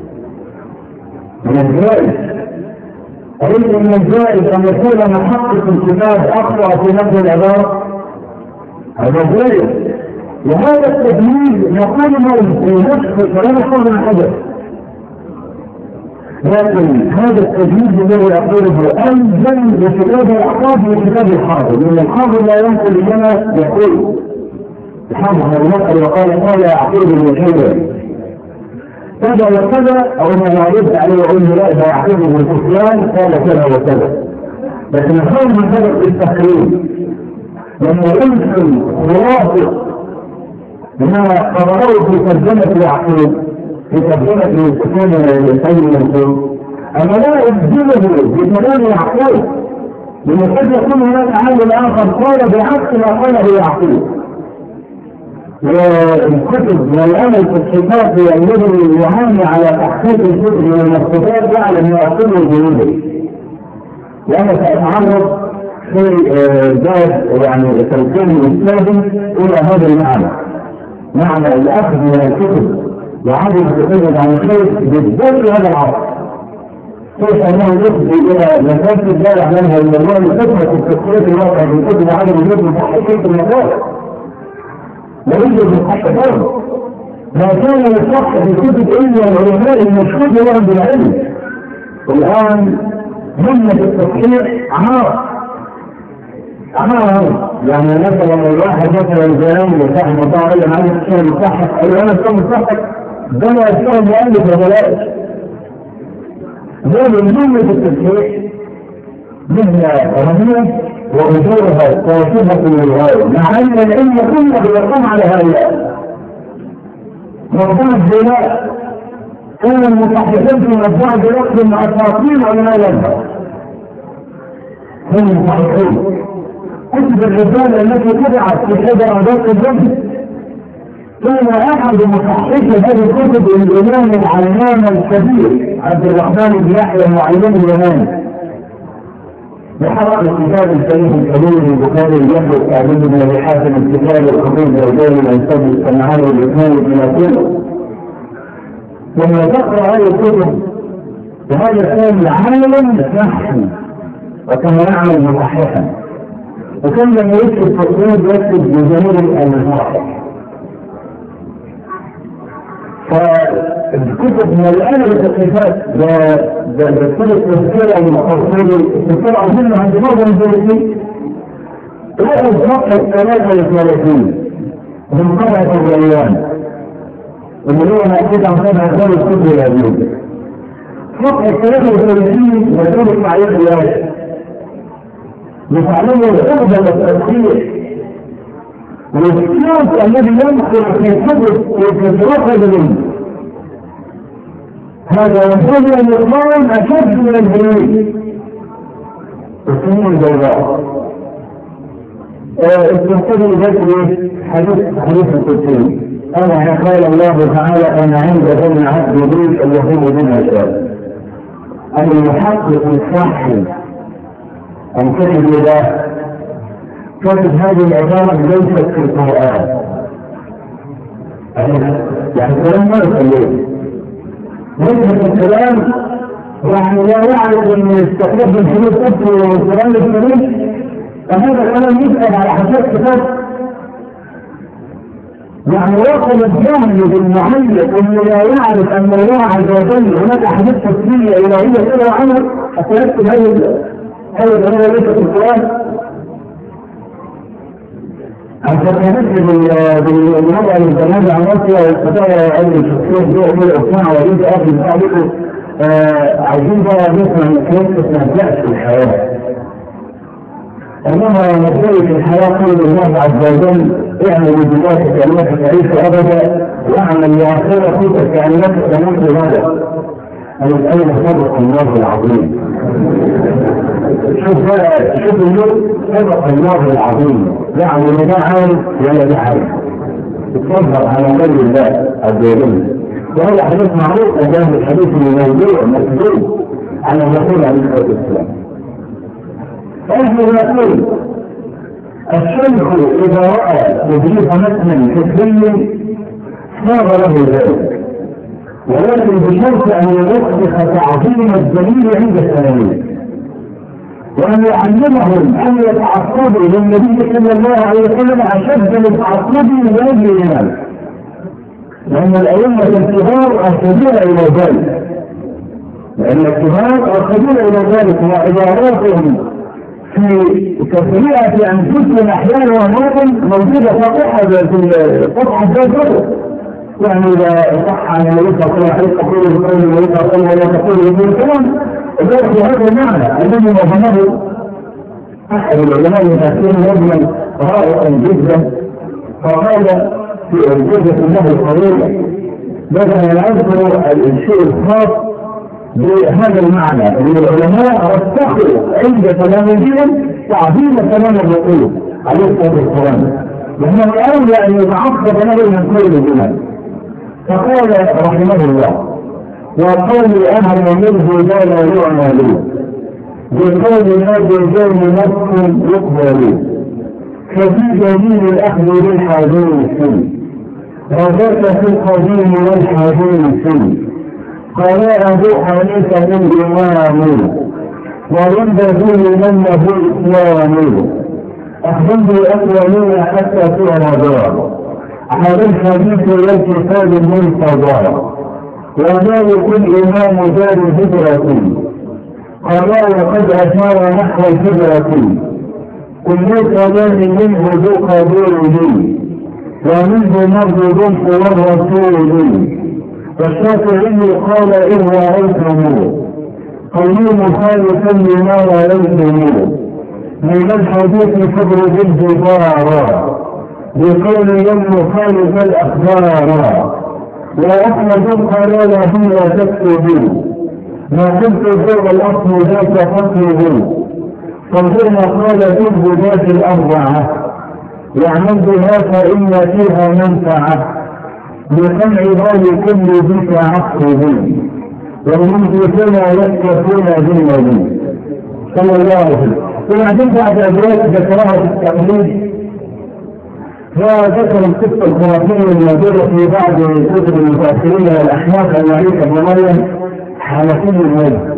S1: من الجائز أليس من الجائز أن يكون محقق الكتاب أخطأ في نفس العبارة؟ هذا جائز. وهذا التدليل يقوم في نفس كلام الحافظ بن حجر، لكن هذا التجويد الذي يقوله ألزم بكتاب الأحقاف وكتاب الحافظ، لأن الحافظ لا ينقل لنا يقول الحافظ المسألة وقال قال يعقوب بن شيبة كذا وكذا، أو ما يرد عليه يقول لا إذا يعقوب بن سفيان قال كذا وكذا. لكن الحافظ من هذا التقريب لما يمكن خلاصة بما قرره في ترجمة يعقوب في ترجمة سفيان الثوري المنصور، أنا لا أبدله بكلام يعقوب، لأن قد يكون هناك عامل آخر قال بعكس ما قاله يعقوب. والكتب والعمل في الكتاب الذي يعاني على تحقيق الكتب من المخطوطات يعلم يعقوب الجنوبي. وأنا سأتعرض في باب يعني تلقين الإسلام إلى هذا المعنى، معنى الأخذ من الكتب وعدم التفرد عن الخير بالذات هذا العصر، كيف أنه يفضي إلى مفاسد لا يعلمها إلا الله لكثرة التفكير الواقع في كتب عدم الوجود من تحقيق المدار. لا يوجد من تحقيقهم ما كان يصح في كتب إلا العلماء المشهود لهم بالعلم. والآن همة التفكير عار عار يعني مثلا الواحد مثلا الجيران يصاحب مطاع إلا معلم الشيء المصحف أو أنا أصلا مصحف بلا أشياء مؤلف وبلاش. ذلك مهمة التفكير مهنة رهية وأجورها توافقة للغاية، مع أن العلم كله يقوم على هؤلاء. موضوع الزنا كان المصحفين في موضوع دلوقتي مع أساطين علماء الأزهر، هم صحيحين. كتب الرسالة التي طبعت في إحدى أوراق الجنة كان أحد مصححي هذه الكتب الإمام العلامة الكبير عبد الرحمن بن يحيى المعلم اليماني بحرق الكتاب الكريم الكبير البخاري الجهل التعليم بن ابي حاتم الكتاب الخطيب زوجان الانسان السمعان والاثنان بلا كله. لما تقرا هذه الكتب وهذا كان العالم نحن وكان يعمل مصححا وكان لما يكتب تصوير يكتب بجميل المصحح. فالكتب من الآن التصنيفات بكتب التذكير المقصود التذكير عظيمة عند معظم الدرسين تأخذ صفحة ثلاثة وثلاثين من طبعة الريان اللي هو مأخذ عن طبعة ثلاث كتب الأبيض. صفحة ثلاثة وثلاثين مسؤول معايير الرياضة يتعلموا الأخذ والتذكير والسياق الذي ينقل في حدث وفي منه هذا ينبغي ان يقام اشد من الجنود السنين البيضاء. استنتبه ذلك حديث حديث القدسي انا قال الله تعالى انا عند ظن عبد بي اليهود بما شاء ان يحقق الصح ان كتب له كتب هذه العبارة ليست في القرآن يعني كلام ما يخليه ليست في الكلام يعني لا يعرف ان يستخدم حدود قدس والقرآن الكريم فهذا الكلام يسأل على حساب كتاب يعني واقع الجهل بالمعلق انه لا يعرف ان الله عز وجل هناك حدود تسلية الهية كده عنه حتى يكتب هذه هذه الأمور ليست في القرآن. أنت تنسي بالوضع الجنازة عن رأسها والفتاة علم الشخصية دي أمور أصنع وليد أهل المساعدة عايزين بقى نسمع كيف تنبأت في الحياة إنما نبدأ في الحياة قول الله عز وجل اعمل بالله كأنك تعيش أبدا واعمل لآخرتك كأنك تموت غدا. أين صدق الله العظيم شوف بقى شوف اليوم صدق الله العظيم يعني لا ده عارف ولا ده عارف يتفضل على غير الله عز وجل. وهذا حديث معروف قدام الحديث الموضوع مكتوب على الرسول عليه الصلاه والسلام. فنحن نقول الشيخ اذا راى تدريس متنا فكري صار له ذلك ولكن بشرط ان يرسخ تعظيم الدليل عند التلاميذ وأن يعلمهم أن يتعصبوا للنبي صلى الله عليه وسلم أشد من تعصبهم لأجل الإمام لأن الأئمة الكبار أرشدون إلى ذلك لأن الكبار أرشدون إلى ذلك وعباراتهم في تفريعة أنفسهم أحيانا ومرة موجودة فاضحة في فتحة ذات يعني إذا صح عن النبي صلى الله عليه وسلم تقول بقول النبي صلى الله عليه وسلم تقول بالكلام وذلك هذا المعنى الذي وضمه أحد العلماء المتأثرين رجلا رائعا جدا فقال في الجزء له الطويل بدأ يذكر الشيء الخاص بهذا المعنى ان العلماء رسخوا عند تلاميذهم تعظيم كلام الرسول عليه الصلاه والسلام لانه اولى ان يتعقب له من كل الامام. فقال رحمه الله وقول اهل منه لا لا يعمل بقول هذا الجون نص يقبل ففي دليل الاخذ بالحديث وذاك في القديم والحديث قال أبو حنيفة الإمام وينبغي لمن له الإسلام أخذ الأولين حتى في رمضان على الحديث والكتاب المنتظر وذلك الإمام دار الهجرة قال وقد أشار نحو الهجرة كل كلام منه ذو قبول ومنه مردود والرسول والشافعي قال إن رأيتم قوله مخالفا لما رأيتم من الحديث فضل بالجبار بقول يوم مخالف الأخبار وأحمد قال له لا تكتبوا ما كنت فوق الأصل ذاك فاطلبوا فانظرنا قال في الهداة الأربعة يعمل بها فإن فيها منفعة لقمع بال كل ذيك عقل والمنفقون يكتفون بالنبي صلى الله عليه وسلم. وبعدين بعد أبواب ذكرها في التقليد وذكر القصة الخرافية الموجودة في بعض كتب المتأخرين والأحناف أن عيسى بن مريم حنفي الوجه.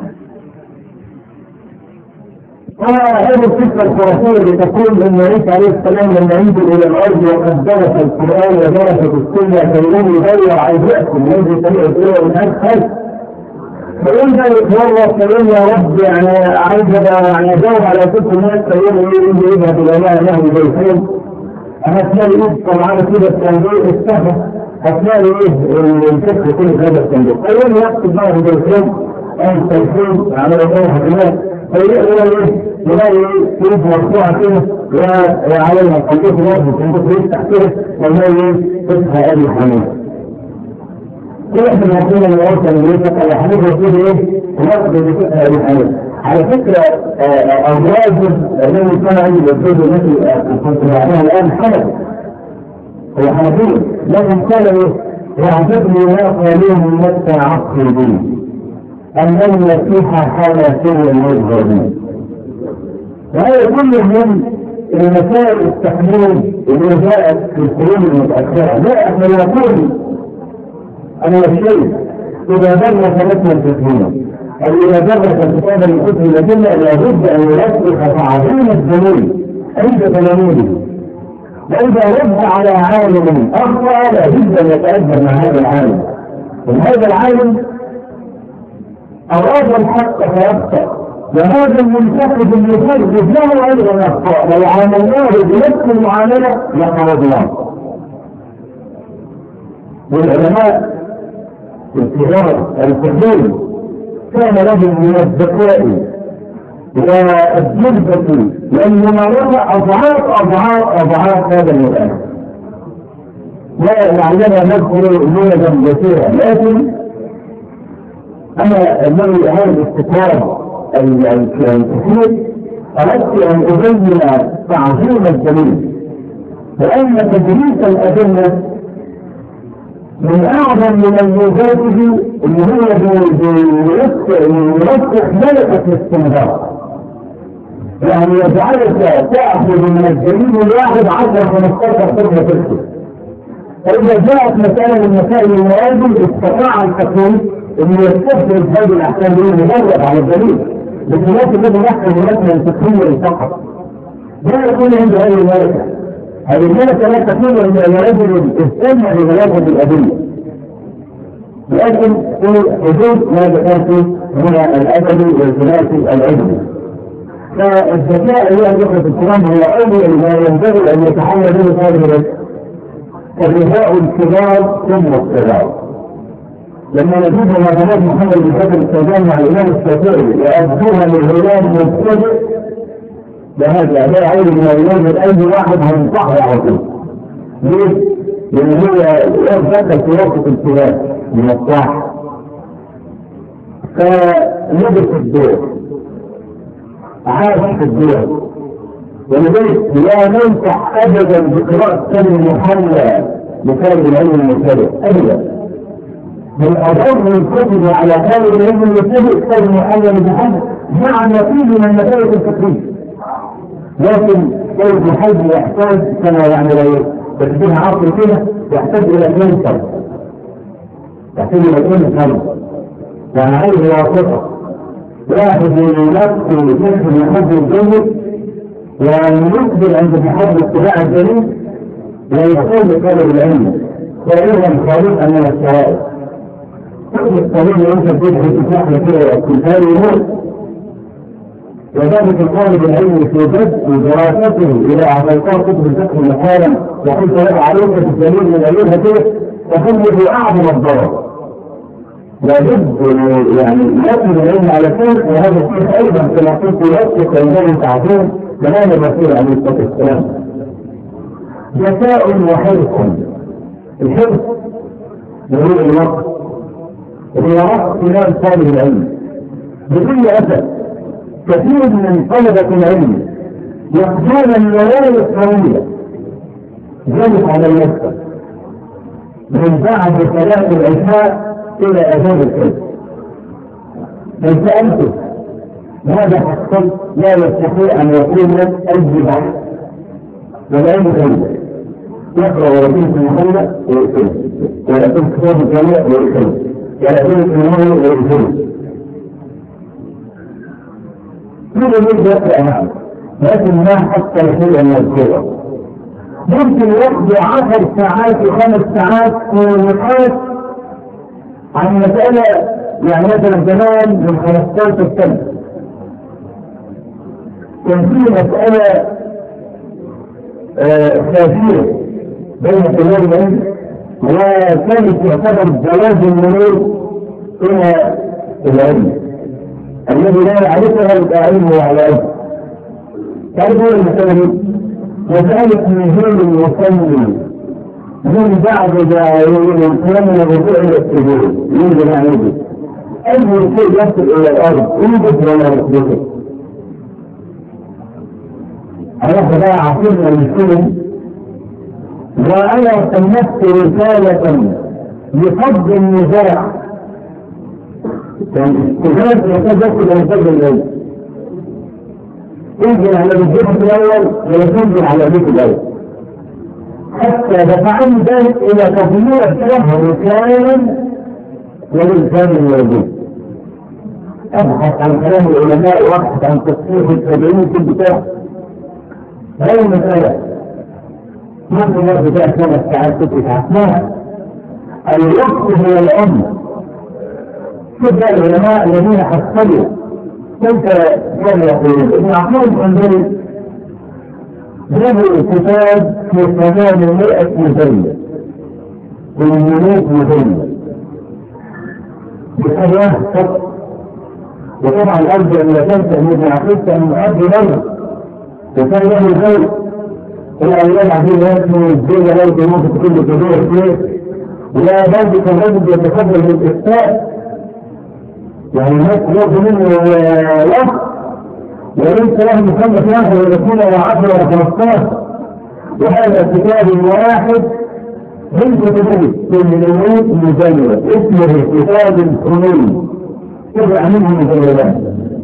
S1: وهذه القصة الخرافية اللي تقول أن عيسى عليه السلام لما ينزل إلى الأرض وقد درس القرآن ودرس السنة فيقول يدور عايزكم ينزل طريق الدنيا من أسفل فيقول ذلك مرة فيقول يا رب يعني عايز يعني أجاوب على كل الناس فيقول يجي يذهب إلى الله له بيتين هتلاقي ايه طبعا كده الصندوق السهل هتلاقي ايه الفكر كل هذا الصندوق فيقول يكتب بقى في الفيلم او التلفون على الروح كمان فيقول ايه يلاقي ايه كيف مرفوعه كده وعليها الصندوق الارض الصندوق يفتح كده ويلاقي ايه فتحه ابي حميد كل احنا نقول ان الارض امريكا ابي حميد يقول ايه الارض بفتحه ابي حميد. على فكرة الراجل الذي كان عندي الأسود التي كنت بعدها الآن حنف هو حنفي لكن كان يعجبني ما قالوه متى عقل بي أن المسيح حال سر المجهر بي وهذا كل من المسائل التحليل اللي جاءت في القرون المتأخرة لا احنا نقول أن الشيء إذا بلغ ثلاثة تسليما أو إذا درس كتابا من كتب الأدلة لابد أن يرسخ تعظيم الدليل عند تلاميذه وإذا رد على عالم أخطأ لابد أن يتأدب مع هذا العالم وهذا العالم أراد الحق فيخطأ وهذا المنتقد المفرد له أيضا يخطأ لو عاملناه بنفس المعاملة لقد الله. والعلماء الكبار الفضول كان رجل من الذكاء والجلدة والممارسة أضعاف أضعاف أضعاف هذا المكان. لا لعلنا نذكر مولدا كثيرا لكن أنا الذي هذا الاستقرار الكثير أردت أن أبين تعظيم الدليل لأن تدريس الأدلة من أعظم مميزاته اللي هو يرسخ ملكة الاستنباط يعني يجعلك تأخذ من الدليل الواحد عشرة خمستاشر خطوة تكتب فإذا جاءت مسألة من مسائل الموازن استطاع الحكيم أن يستخدم هذه الأحكام دي مجرد على الدليل بخلاف الذي يحكم مثلا تكوين فقط لا يكون عنده هذه الملكة. هذه الملكة لا تكون عند الرجل استمع لغلاظة الأدلة لكن في حدود ما ذكرته من الأدب والثلاثي العلمي. فالذكاء هو ذكر في القرآن هو أول ما ينبغي أن يتحول به هذه الرجل الرجاء الكبار ثم الصغار. لما نجد معلومات محمد بن حسن السوداني مع الإمام الشافعي يأخذوها من غلام مبتدئ لهذا لا يعود من الإمام أي واحد هينصحه على طول. ليه؟ لأن هو يدخل في وقت الكلام من الصح فنجد في الدور عاش في الدور ولذلك لا ننصح أبدا بقراءة كلمة محلى لطالب العلم المبتدئ أبدا. من أضر من كتب على طالب العلم المبتدئ كتاب محلى لمحمد مع نتيجة من النتائج الفكرية لكن طالب محلى يحتاج كما يعني لو تكتبها عقل كده يحتاج إلى اثنين فرق يحتاج إلى اثنين فرق يعني عايز واسطة واحد ينقل يكتب محمد الجيد ويقبل عند محمد اتباع الدليل ويقول لطالب العلم فإذا خالصا من الشرائع كل الطريق اللي انت بتدخل تفتح كده الكتاب يموت وذلك الطالب العلمي في بدء دراسته الى اعطيتها كتب الفقه المحارم وقلت له عليك بالدليل من عليها كده تكون له اعظم الضرر. لابد يعني يطلب العلم على شيء وهذا الشيء ايضا كما قلت يؤسس عندنا تعظيم كلام الرسول عليه الصلاه والسلام. ذكاء وحرص. الحرص وهو الوقت هي وقت خلال طالب العلم بكل أسف كثير من طلبة العلم يقضون الليالي الطويلة ذلك على المكتب من بعد صلاة العشاء إلى أذان الفجر. من سألته ماذا حصلت؟ لا يستطيع أن يقول لك أي بحث ولا أي غير. يقرأ ورسول في محمد ويقول ويقول كتاب الجامع ويقول ويقول في المال ويقول كل من يقرأ معه لكن ما حتى شيئا يذكره. ممكن يقضي عشر ساعات وخمس ساعات في نقاش عن مسألة يعني مثلا زمان من خمستاشر سنة كان في مسألة خلافية بين طلاب العلم وكانت تعتبر جواز المرور إلى العلم الذي لا يعرفها العلم على علم. تعرفون المسألة دي؟ مسألة نزول المصلي من بعد الكلام من الرجوع إلى السجود ينزل عن يده أول شيء يصل إلى الأرض يوجد ولا يثبته. أنا بقى عصرنا الفيلم وأنا صنفت رسالة لفض النزاع كذلك يتذكر الفضل الأول انزل على الجهة الأول ولا تنزل على الجهة الأول حتى دفعني ذلك إلى تضمير فهم رسالا وللفهم الوجود. أبحث عن كلام العلماء وأبحث عن تصحيح التابعين في البتاع هذه المسألة ممكن الناس بتاع خمس ساعات ست ساعات. الوقت هو الأمر. شوف العلماء الذين حصلوا كيف كان يقول ابن عقيل الحنبلي له كتاب في ثمانمائة مجلد ثمانمائة مجلد بحياة فقط. وطبعا أرجع إلى تنسى ابن عقيل كان مؤدي مرة وكان له الغير الأولاد عزيز اسمه الزيجة لو ممكن تكون بكبير فيه ولا برضه كان رجل يتقبل بالإفتاء يعني الناس يأخذ منه الأخ وليس له مخلص واحد ولا اثنين ولا عشرة ولا خمستاشر وهذا كتاب واحد من كتبه كل اليوم مجلد اسمه كتاب الحلول تبع منه مجلدات.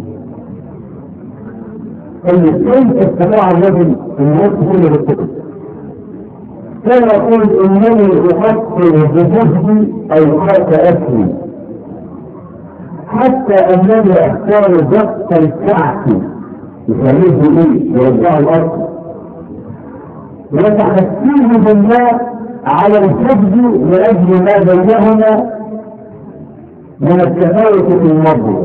S1: كيف استطاع الرجل الناس كله بالكتب؟ كان يقول انني احصل بجهدي او خاف اكلي حتى انني اختار ضغط الكعك يخليه لي يرجع الارض وتحسيه بالله على الحفظ لاجل ما بينهما من التفاوت في المرض.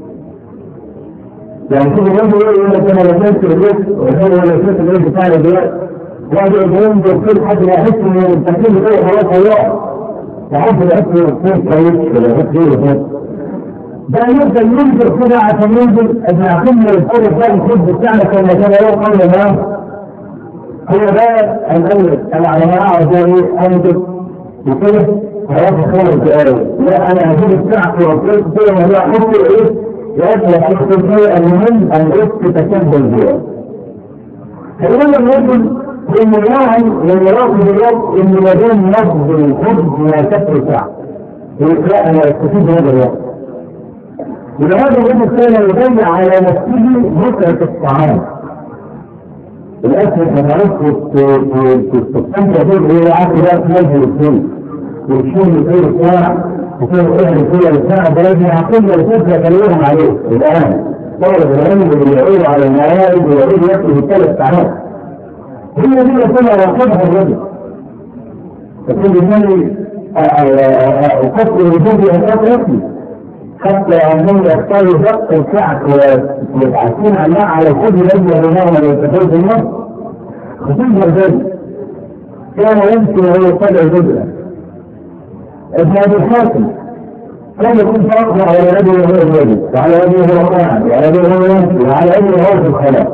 S1: يعني كل يوم يقول لك انا لمست الرزق وهو لمست الرزق بتاعي دلوقتي واحد ينظر كل حد ما يحس ان التكليف بتاعه خلاص هيقع وحد يحس ان الصوت كويس ولا يحس ايه ده يفضل ينظر كده عشان ينزل ابن عقيل الفرق ده الخد بتاعنا كما كان يوم قبل ما هو ده الاول انا على ما اقعد ايه انظر وكده خلاص خالص دقايق لا انا هجيب الساعه وربنا كده وهو احط ايه يأتي حق الشيء المهم أن يتكبل بها. فإذا الرجل إن الواحد لما يأخذ الوقت إن مدام نبض الخبز لا تفرق ساعة ويقرأ أنا أستفيد هذا الوقت. ولهذا الرجل كان يضيع على نفسه متعة الطعام. الأكل لما يدخل في الصفحة دول هو عارف بقى تنزل الشيء والشيء يصير ساعة وكان يقول كل الساعة بلازم يعقل الفكرة كلهم عليه الآن طول العلم اللي يعود على الموارد ويعود يكتب الثلاث ساعات هي دي السنة واحدها الرجل تقول لمن أفكر بجوزي أن أفكر حتى أنهم يختاروا ضغط الكعك ويبعثون الله على كل لجنة بناهم ويتفوز النص خصوصا الرجل كان يمكن أن يطلع جزءا ابن ابي الحاكم كان يكون فاقنا على يده وهو الرجل وعلى يده وهو قاعد وعلى يده وهو يمشي وعلى يده وهو في الخلاء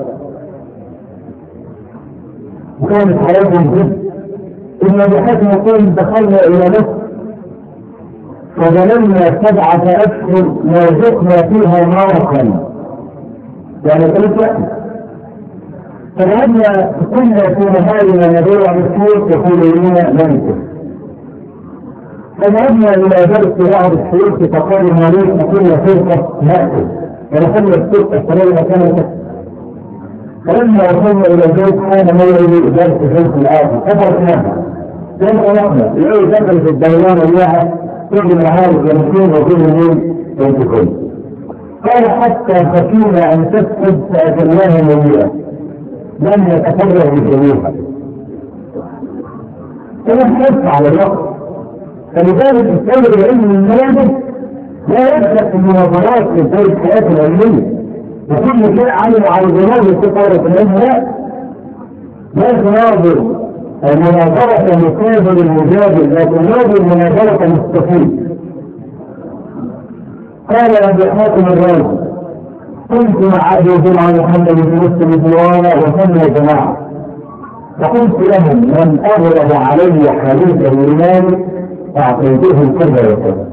S1: وكانت حياتهم جد. ابن ابي الحاكم يقول دخلنا الى مصر فظللنا سبعة اشهر ما ذقنا فيها نارا
S2: يعني ثلاث وقت. فلما كنا في مهارنا ندور عن السوق يقول لنا ننكر. فذهبنا إلى درس بعض الشيوخ فقال المريض كل فرقة نأكل ودخلنا السوق الصلاة مكانته. فلما وصلنا إلى البيت كان موعد درس الجلس الآخر ففرقناها. كان قلقنا الأول دخل في الدوران الواحد كل العارف يمكن وكل يوم ينتقل. قال حتى خشينا أن تسكت فأجلناها مليئة لم يتفرغ بجميعها. فنحن على الوقت. فلذلك الطالب العلم المنابه لا يبدأ في المناظرات في ذلك الحياة العلمية وكل شيء عمل على الجناب في طالب العلم. لا لا تناظر المناظرة مقابل المجادل، لا تناظر المناظرة مستفيد. قال أبي حاتم الرازي كنت مع أبي جمعة محمد بن مسلم الديوانة وسمى جماعة فقلت لهم من أغرب علي حديث الإمام أعطيته كذا وكذا.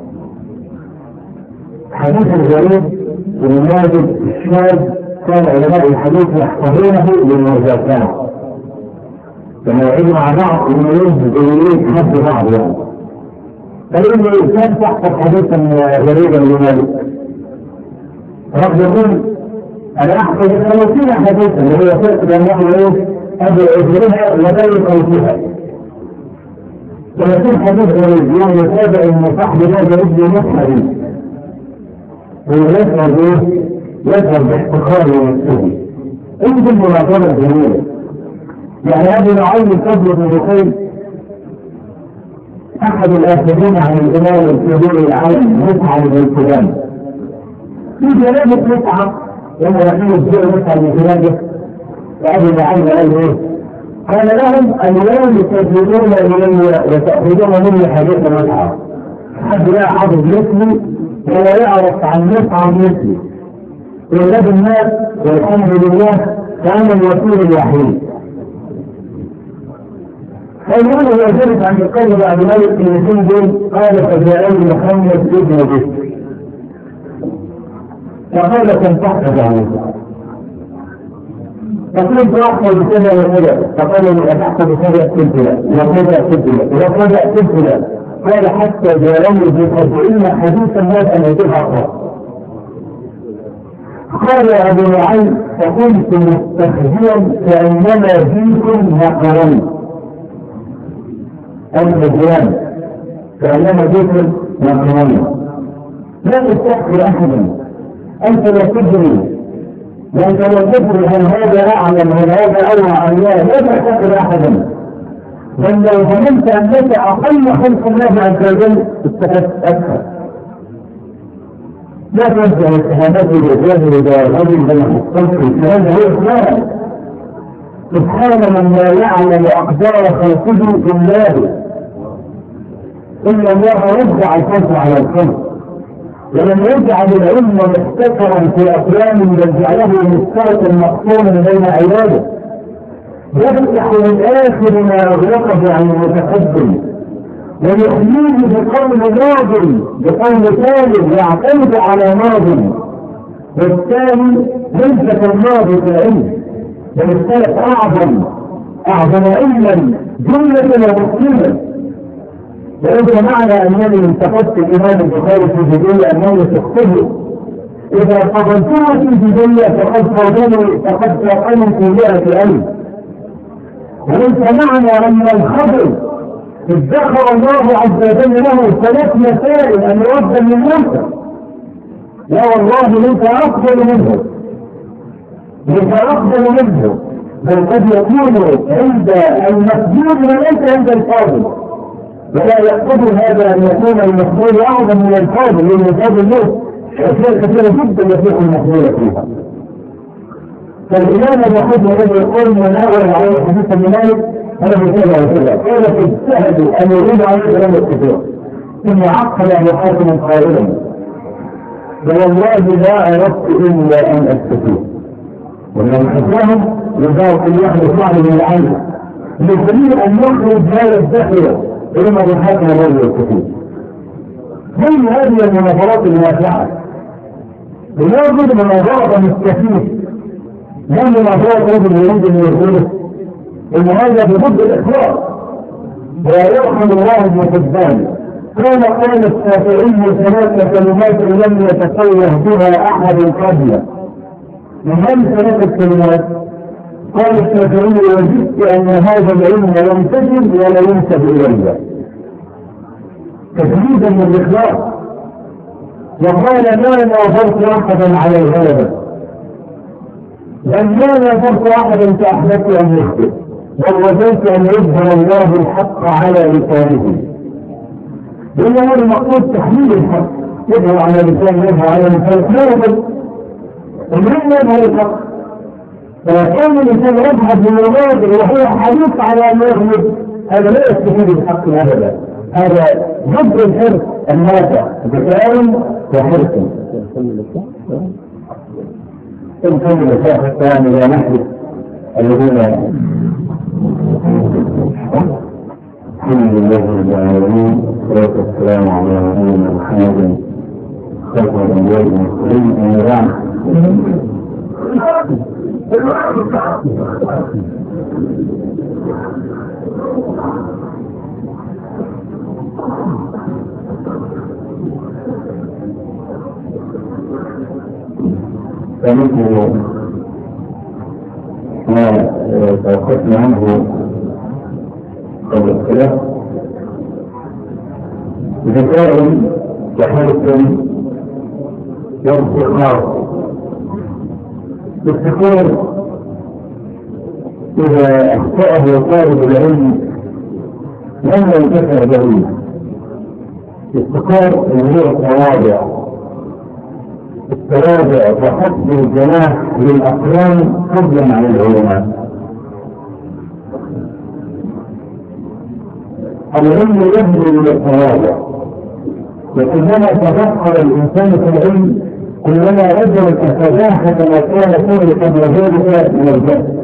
S2: حديث الغريب والماجد الشاذ كان علماء الحديث يحفظونه للمرجعات كما يعيدوا مع بعض ويميزوا ويريد حد بعض يعني. فإن الإنسان تحفظ حديثا غريبا لمالك رب يقول أنا أحفظ ثلاثين حديثا اللي هو فرق بأنه إيه أبي أجرها وذلك أوتيها ثلاثين حديث غريب يعني يتابع أن صاحب هذا يبدو نص حديث ويشعر إيه يشعر باحتقار ونفسه. انت المناظرة الجميلة يعني هذه نوعين الفضل بن بخير أحد الآخرين عن الإمام الكبير العالم مسعى بن الكلام في جنابة مسعى لما يحيل الزير مسعى بن الكلام وأبي معين قال إيه؟ قال لهم اليوم تجدون إلي وتأخذون مني حديث مسعى حد لا حافظ مثلي ولا يعرف عن مسعى مثلي ولاد الناس والحمد لله كان الوكيل الوحيد. فالمعنى يعترف عن القلب بعد مالك بن دول قال فجاءني محمد ابن بشر فقال كم تحفظ عنه فقلت احفظ كذا وكذا فقال لي اتحفظ كذا قلت لا وكذا قلت لا وكذا قلت لا قال حتى جاءني بسبعين حديثا الناس ان يتبع. قال ابو معين فقلت مستخزيا كانما فيكم نقرا المجران كأنما ذكر مقرانيا لا تستحقر أحدا أنت لا تدري وأنت لا تدري هل هذا أعلم هل هذا أوعى عن الله لا تستحقر أحدا بل لو ظننت أنك أقل خلق الله عز وجل استفدت أكثر. لا تنسى الاتهامات بالجاهل إذا الرجل بين الصلح هذا هو إسلام سبحان من لا يعلم أقدار خلقه إلا هو إن الله رجع الخلق على الخلق ولم يجعل العلم محتكرا في أقلام بل جعله مشتركا مقصوما بين عباده يفتح من آخر ما أغلقه عن المتقدم ويحميه بقول ناظر بقول ثالث يعتمد على ناظر والثاني ليس كالناظر في العلم بل الثالث أعظم أعظم علما جملة ومسلمة. وليس معنى أنني انتقدت الإمام البخاري في جدية أنني تقتله إذا قبلتها في جدية فقد فوضني فقد فوقني في مئة علم. وليس معنى أن الخبر ادخر الله عز وجل له ثلاث مسائل أن يرد من نفسه لا والله ليس أفضل منه ليس أفضل منه بل قد يكون عند المسجود وليس عند الفاضل ولا يقتضي هذا أن يكون المقبول أعظم من الفاضل لأن الفاضل له أشياء كثيرة جدا يصيح المقبول فيها. فالإمام الوحيد الذي يقول من أول عليه حديث من مالك أنا بكذا وكذا قال فاجتهدوا أن يريد عليه كلام الكثير ثم عقل أبو حاتم قائلا والله لا أردت إلا أن أستفيد ومن حسنهم يزار كل واحد يطلع من العين للدليل أن يخرج هذا الداخل إلى أبو حاتم الذي الكثير. هل هذه المناظرات الواسعة بناخد مناظرة مستفيد من مناظرة رجل يريد ان يقوله ان هذا بضد الاخلاص ويرحم الله ابن حبان. قال قال الشافعي ثلاث كلمات لم يتفوه بها احد قبله. من هذه ثلاث الكلمات قال الشافعي وجدت ان هذا العلم ينتشر ولا ينسب اليه تجريدا من الاخلاص. وقال ما ناظرت احدا على الغلبه بل ما ناظرت احدا فاحببت ان يخطئ بل وجدت ان يظهر الله الحق على لسانه. لان هذا المقصود تحليل الحق يظهر على لسان يظهر على لسان لا ومن يظهر الحق فكان الانسان يذهب للمناظر وهو حريص على ان يغلب هذا لا يستفيد الحق ابدا. هذا ضد الحرص النافع بكلام وحرص. نكمل الشيخ الثاني الى نحو الذين
S1: الحمد لله رب العالمين والصلاة والسلام على نبينا محمد خير الأنبياء والمرسلين أما بعد. فمثل ما توقفنا عنه قبل الخلاف ذكاء وحرص وارتقاء. الافتقار إذا أخطأه طالب العلم لم ينتفع به. الافتقار هو التواضع التواضع وحسب الجناح للأقوام فضلا عن العلماء. العلم يهدي الى التواضع وكلما تفكر الانسان في العلم كلما ادرك فزاحه ما كان سابقا وذلك من الجهل.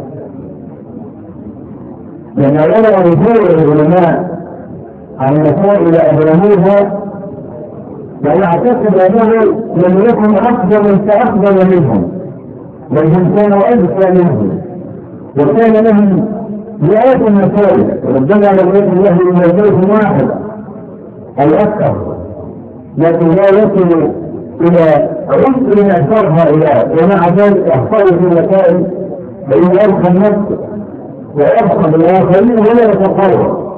S1: لان لنا رجوع العلماء عن مسائل ابرموها ويعتقد انه لم يكن افضل فافضل منهم بل هم كانوا اذكى منهم وكان لهم مئات المسائل ربنا لم يكن له من البيت واحد او اكثر لكن لا يصل الى عسر من اثار هؤلاء ومع ذلك اخطاوا في المسائل بان يرخى النفس ويرخى بالاخرين ولا يتقوى.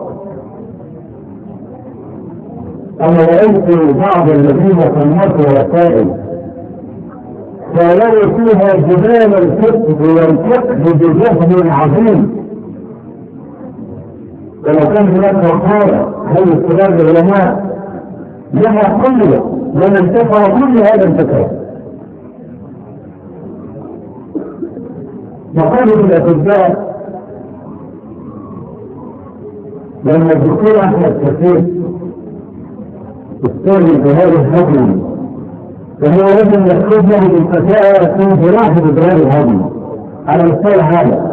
S1: انا رايت بعض الذين صنفوا رسائل فلو فيها جبال الفقه والفقه بجهد عظيم. ولو كان هناك وقارة هل استدار العلماء لها قوة ومن تفع كل هذا الفكرة. مقابل الأطباء لما الدكتور أحمد كثير استخدم بهذا الهضم فهو رجل يخرج له بالفتاة في جراحة إدرار الهضم على مستوى العالم.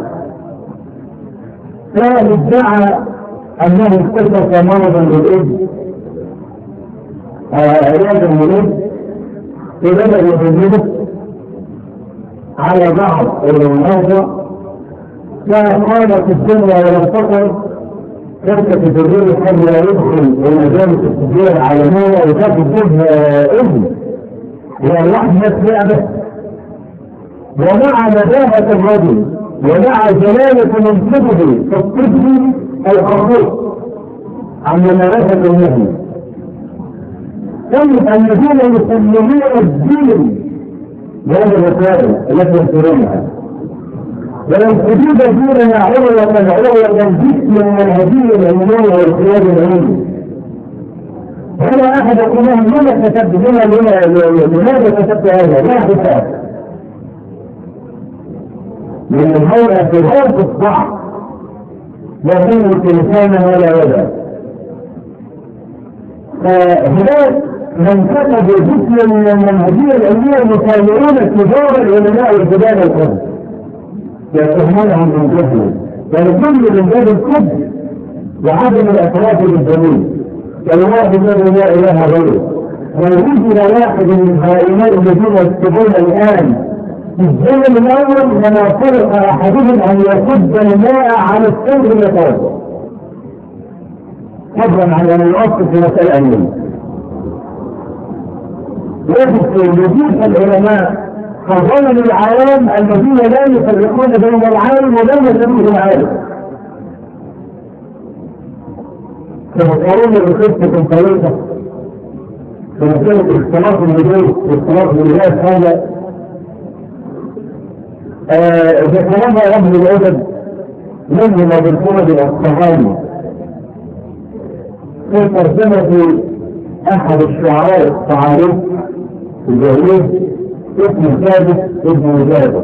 S1: فادعى أنه اكتشف مرضا للإبن علاجا للإبن فبدأ يجربه على بعض المرضى فقالت الدنيا ولم تقل كيف تدريب الحج لا يدخل بمجال التسجيل العالمية وتاخد به ابن هي لحظة لعبة. ومع نزاهة الرجل ومع جلالة منصبه في الطب الخطوط عن ممارسة المهنة كيف الذين يسلمون الدين بهذه الرسائل التي يذكرونها ولو حدود ديننا عروة عروة الجسم المنهجي العلمي والقياد العلمي. ولا احد يقول لهم لما كتبت لماذا كتبت هذا؟ لا حساب من الهيئة في غاية الضعف لا تملك لسانا ولا يدا. فهناك من كتب جسم من المنهجية العلمية المسامرون كبار العلماء والجبال القدس يتهمونهم من جهل والكل من باب الكذب وعدم الاعتراف بالدليل كالواحد الذي لا اله غيره
S2: ووجد واحد من هؤلاء الذين يكتبون الآن في الزمن الأول لما فرق أحدهم أن يصب الماء على الثوب يتوضأ فضلا عن أن يؤثر في مسألة علمية. يجب وجود العلماء فضلا للعوام الذين لا يفرقون بين العالم وبين سبيل العالم. فمسألون بقصة طريقة في مسألة اختلاط الوجود واختلاط الولايات هذا ذكرنا رب العدد منهم بالكرد والصهاينة في ترجمة أحد الشعراء الصعارف الجاهلية اسمه ثابت ابن جابر.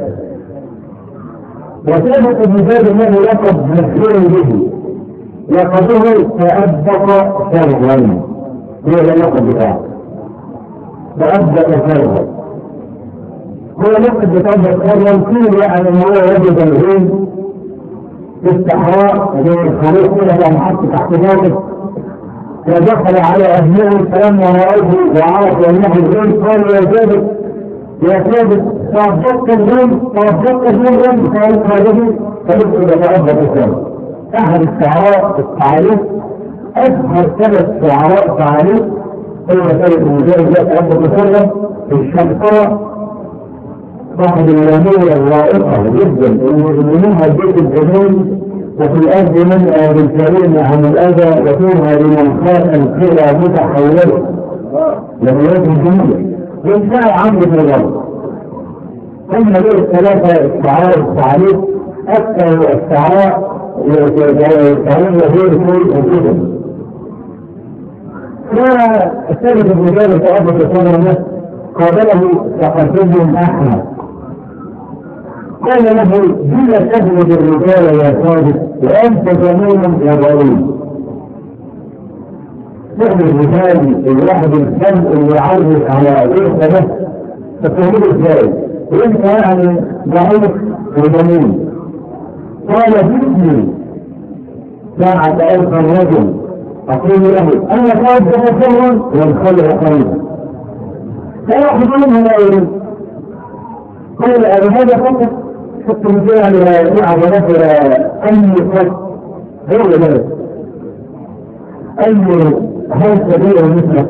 S2: وثابت ابن جابر له لقب مشهور به لقبه تأبق فرغا، هو اللقب بتاعه تأبق فرغا. هو لقب بتأبق فرغا فيه يعني ان هو يجد العين في الصحراء زي الخريف كده كان حط تحت ذلك، فدخل على أهله فلما رأوه وعرفوا أنه الغيب قالوا يا ثابت يا ثابت تأبقت الغيب تأبقت الغيب قالوا هذه فلسل يتأبق الثابت. أحد الشعراء الصعاليف أشهر ثلاث شعراء صعاليف هو ثالث المجال لا تأبق الثابت في الشمطرة صاحب اليمية الرائقة جدا اللي منها البيت الجميل وفي الأرض من بالكريم عن الأذى وفيها لمن خاء الخير متحوله لم يكن جميل ينفع عمرو بن الغرب. ثم له الثلاثة الشعراء الصعاليف أكثر الشعراء يتعلم غير كل وجوده. فالثالث ابن جابر تأبط الثاني قابله تقدم أحمد قال له بلا تجلد الرجال يا ثابت وأنت جميل يا ضريب. نحن الرجال الواحد الفن اللي يعرف على غير ثلاث تفهمه ازاي وانت يعني ضعيف وجميل. قال باسمي ساعة ألقى الرجل أقول له أنا ثابت سرا والخلع قريبا فواحد منهم لا يريد. قال أبو هذا فقط حتى مثلا يعب نفر أي فقط هو ذلك أي هل كبير مثلك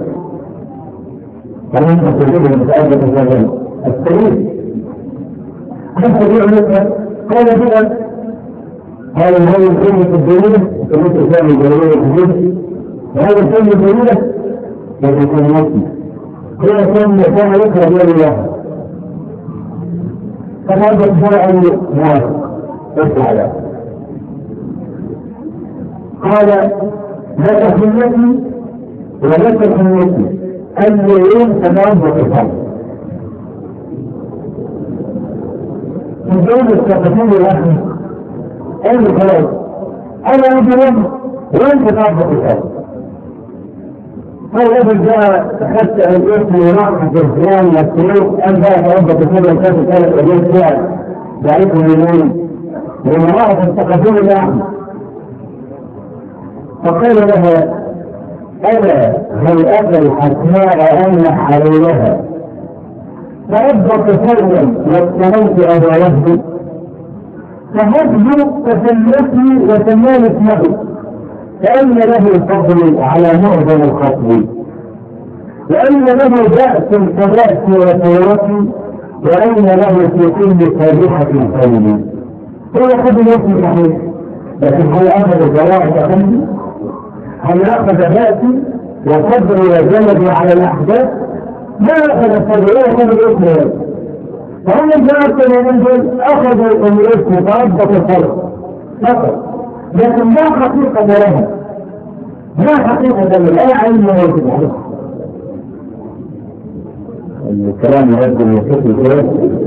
S2: فمن تجده متأبط الزمان السبيل هل كبير مثلك قال بها هذا هو الكلمة الجميلة كلمة الإسلام الجميلة الجميلة وهذا الكلمة الجميلة يكون مسلم هي كان كان يكره بيد الله فهذا الشرع موافق يطلع له. قال لك حميتي ولك حميتي الليل تمام وتفهم في جانب التقسيم الأحمد قال خلاص أنا أجرم وأنت تعرف الحال. هو رجل جاء تحت الاسم ورحمة الإسلام والسلوك أن بقى تربط السنة الثالثة ثالث أجل فعل ضعيف اليمين ومرأة التقدم الأحمد فقال لها ألا هل أتى الحسناء أن حليلها فربط سلم واستميت أبا يهدي فهدي تسلتني وتمالت له فأن له الفضل على معظم الخطب وأن له بأس كبأس وثورتي وأن له في كل فادحة فاني. هو قد يكون صحيح لكن هل أخذ الجوائز عني؟ هل أخذ بأسي وصبر وجلد على الأحداث؟ ما أخذ الصبر هو أخذ الإسم فهم الجوائز من دول أخذوا الإسم فربط الفرق فقط لكن لا حقيقة لها لا حقيقة لها علم موجود عليه. الكلام يبدو من كتب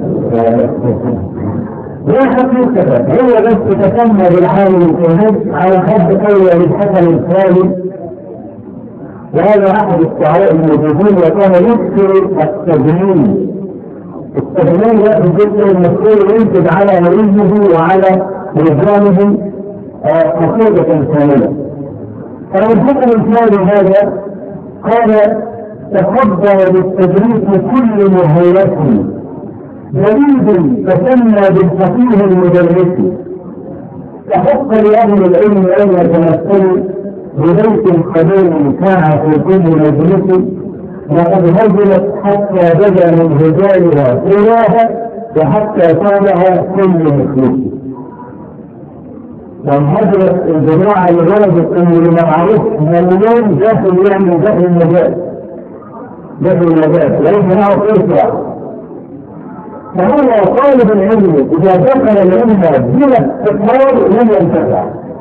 S2: لا حقيقة هو بس تسمى بالعالم الكهان على حد قول للحسن الثاني وهذا أحد الشعراء الموجودين وكان يكثر التجميل. التجميل يأخذ جزء المسؤول ينتج على نريده وعلى نظامه قصيدة كاملة. فالحكم الثاني هذا قال تفضل بالتدريس كل مهيئة جديد تسمى بالفقيه المدرس. تحق لأهل العلم أن يتمثلوا ببيت قديم كان في كل مجلس وقد هزلت حتى بدا من هزالها طولاها وحتى طالها كل مخلوق. وانهزلت الجماعة لدرجة أن المعروف مليون داخل يعني داخل المجال داخل المجال ليس معه فرصة. فهو طالب العلم إذا دخل العلم بلا استقرار لم ينتفع.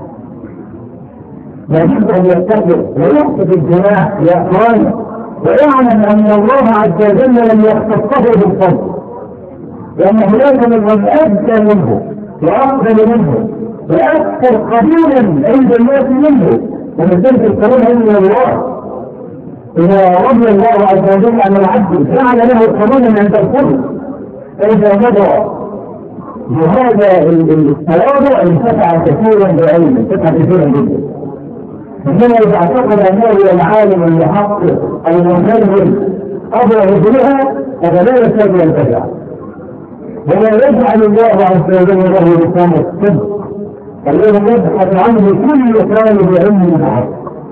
S2: يجب أن يستقر ويقصد الجماع يا أخوان ويعلم أن الله عز وجل لم يختصه بالفضل، لأن هناك من أدى منه وأفضل منه وأكثر قبولا عند الناس منه ومثلت القانون عند الله. إذا رضي الله عز وجل عن العبد جعل له قانونا عند الكل، فإذا مضى بهذا التواضع انتفع كثيرا بعلم انتفع كثيرا جدا. إنما إذا اعتقد أنه هو العالم المحقق المنزل أضرب بها فلا يكاد ينتفع، ولا يجعل الله عز وجل له لسان الصدق الذي يبحث عنه كل طالب علم حق.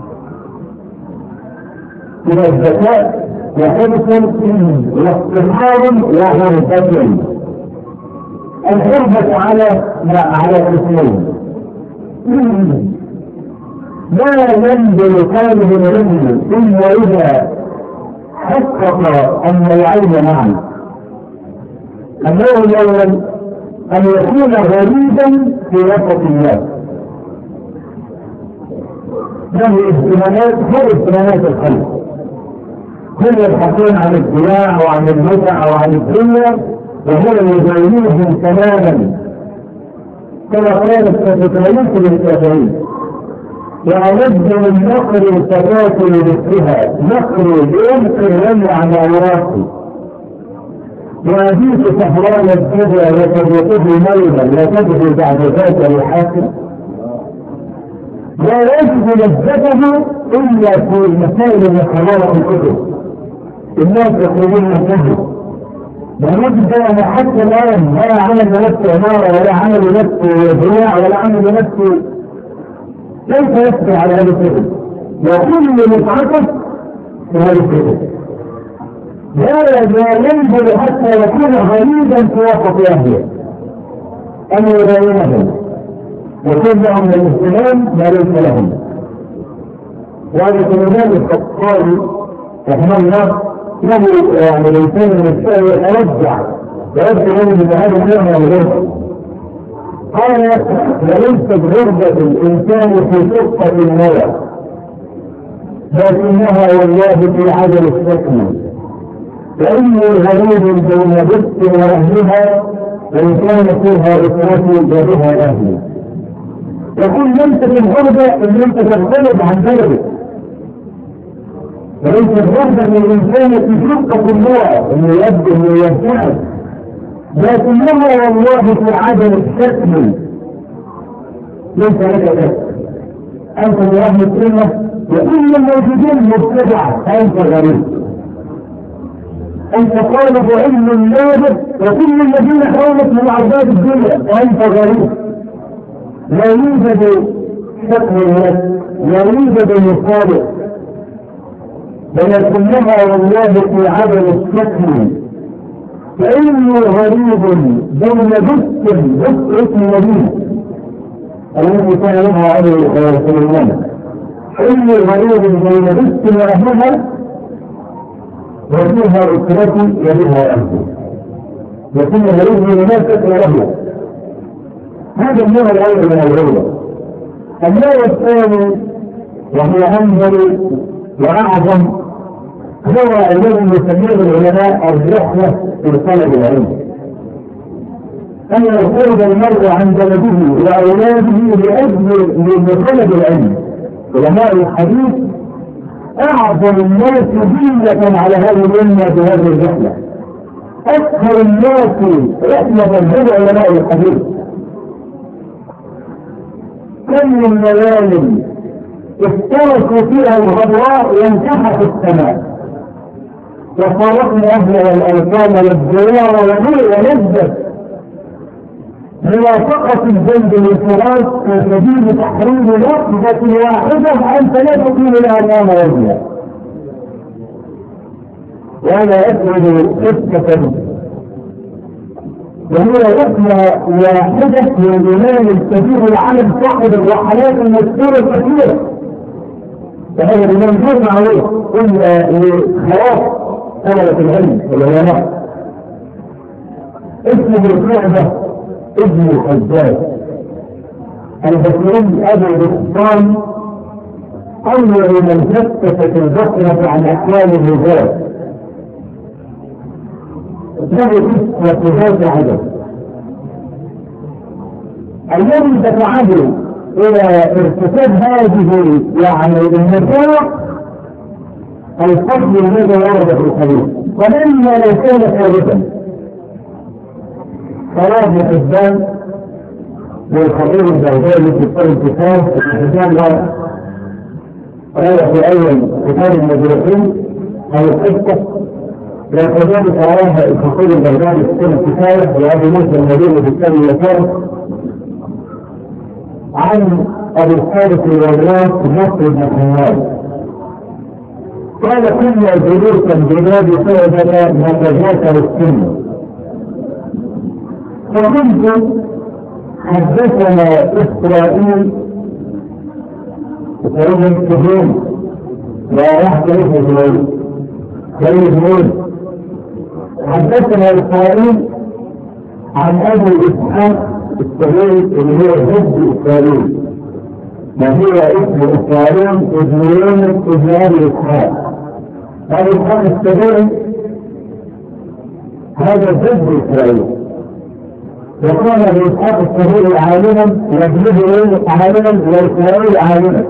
S2: إذا الذكاء وحرص واستحقاق وغربة. الحربة على على الاثنين لا ينزل طالب العلم ثم إذا حقق أن العلم معا أنه الأول أن يكون غريبا في وسط الناس. له اهتمامات غير اهتمامات الخلق، كل يبحثون عن الدماء وعن المتع وعن الدنيا وهو يزينهم تماما كما قالت فتتميز للكافرين. وأود من نقر التكاثر مثلها نقر ينقر لمع معوراتي وأجيك سهران الدنيا وتبقه ميلا لا تجد بعد ذات الحاكم. لا يجد لذته إلا في مسائل الخلاق الكتب. الناس يقولون الكذب ونجد أن حتى الآن لا عمل نفسه عمارة ولا عمل نفسه بناء ولا عمل نفسه كيف يسمع على هذا الكتب وكل متعقد في هذا الكتب. لا ينزل حتى يكون غريبا في وسط أهله أن يباينهم وكل لهم الاهتمام ما ليس لهم. وهذا الإمام الخطابي رحمه الله له يعني الإنسان المستوى يرجع يرجع منه بهذا النوع من الغربة. قال وليست غربة الإنسان في شقة النوى لكنها والله في عدم السكن، فإني غريب بين بث وأهلها وإن كان فيها أسرتي وبها أهلي. يقول ليست الغربة إن أنت تغترب عن بلدك، وليس الغربة من الإنسان في شقة النوى إنه يبدو إنه ينفعل، لكنها والله في عدم السكن. ليس لك ذلك أنت برحمة الله وكل الموجودين مبتدع أنت غريب. أنت طالب علم نابت وكل الذين حولك من عباد الدنيا وأنت غريب. لا يوجد سكن لك لا يوجد مصالح ولكنها والله في عدم السكن. فإني غريب بين بث بث اسم النبي الذي كان لها عليه سليمان. إني غريب بين بث وأهلها وفيها أسرتي وبها أهلي. يكون غريب من الناس وأهله. هذا النوع الأول من الغربة. النوع الثاني وهو أنزل وأعظم هو الذي يسميه العلماء الرحلة في طلب العلم. أن يخرج المرء عن بلده وأولاده لأجل طلب العلم. علماء الحديث أعظم الناس دلة على هذه الأمة بهذه الرحلة. أكثر الناس رحلة هم علماء الحديث. كم من ليال افترسوا فيها الغبراء وانتحت السماء وصارتني أهل والأوطان والديار ولذة موافقة الجند للفراق في سبيل تحريم لحظة واحدة أنت لا تقيم الأمام وجهها. وأنا أسأل قصة وهي رحلة واحدة من الإمام الكبير العالم صاحب الرحلات المذكورة الكثيرة. فهذا الإمام غير معروف إلا لخلاص طلبة العلم والعلماء. اسمه الكعبة ابن الحجاج البصري أبو بسطام، أول من فتشت البصرة عن أحوال الرجال. له قصة ذات عجب الذي دفعه إلى ارتكاب هذه يعني النكارة الفضل الذي ورد في الحديث. ولما لو كان ثابتا صلاة بن حبان والخطيب البغدادي في كتاب الكتاب الكتاب قال في أول كتاب المجروحين أو القصة وكذلك رواها الخطيب البغدادي في كتاب الكتاب وأبي موسى المديني في كتاب اليسار عن أبي الحارث الولاة نصر بن حماد قال كنا جلوسا بنادي صعبة نتذاكر السنة فكنت حدثنا إسرائيل إسرائيل كبير لا يحدث إسرائيل كبير حدثنا إسرائيل عن أبي إسحاق السبيل اللي هو جد إسرائيل ما هي اسم إسرائيل ابن يونس ابن أبي إسحاق. أبي إسحاق السبيل هذا جد إسرائيل، وكان أبي إسحاق السبيل عالما وابنه يونس عالما وإسرائيل عالما.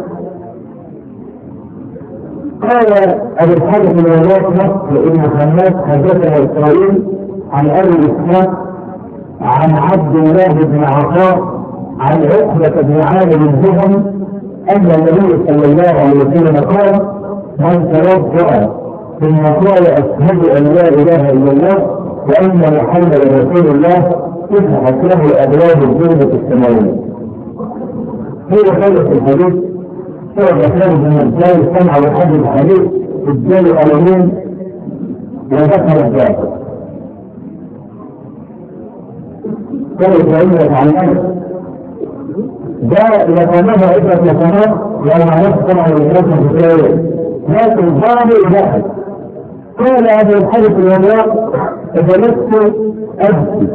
S2: قال أبي إسحاق بن ولاة نصر ابن حماد حدثنا إسرائيل عن أبي إسحاق عن عبد الله بن عطاء عن عقبة بن عامر الجهني أن النبي صلى الله عليه وسلم قال من توضأ ثم قال أشهد أن لا إله إلا الله وأن محمدا رسول الله فتحت له أبواب الجنة السماوية. هي خلق الحديث هو مكان من الجاي سمع وحد الحديث الجاي ألمين ودخل الجاي كانت بعيدة عن الأرض جاء لقناها عدة لقنات لو عرفت طبعا الإنسان بكاية لكن ظالي دخل قال أبو الحدث الولاء فجلست أبكي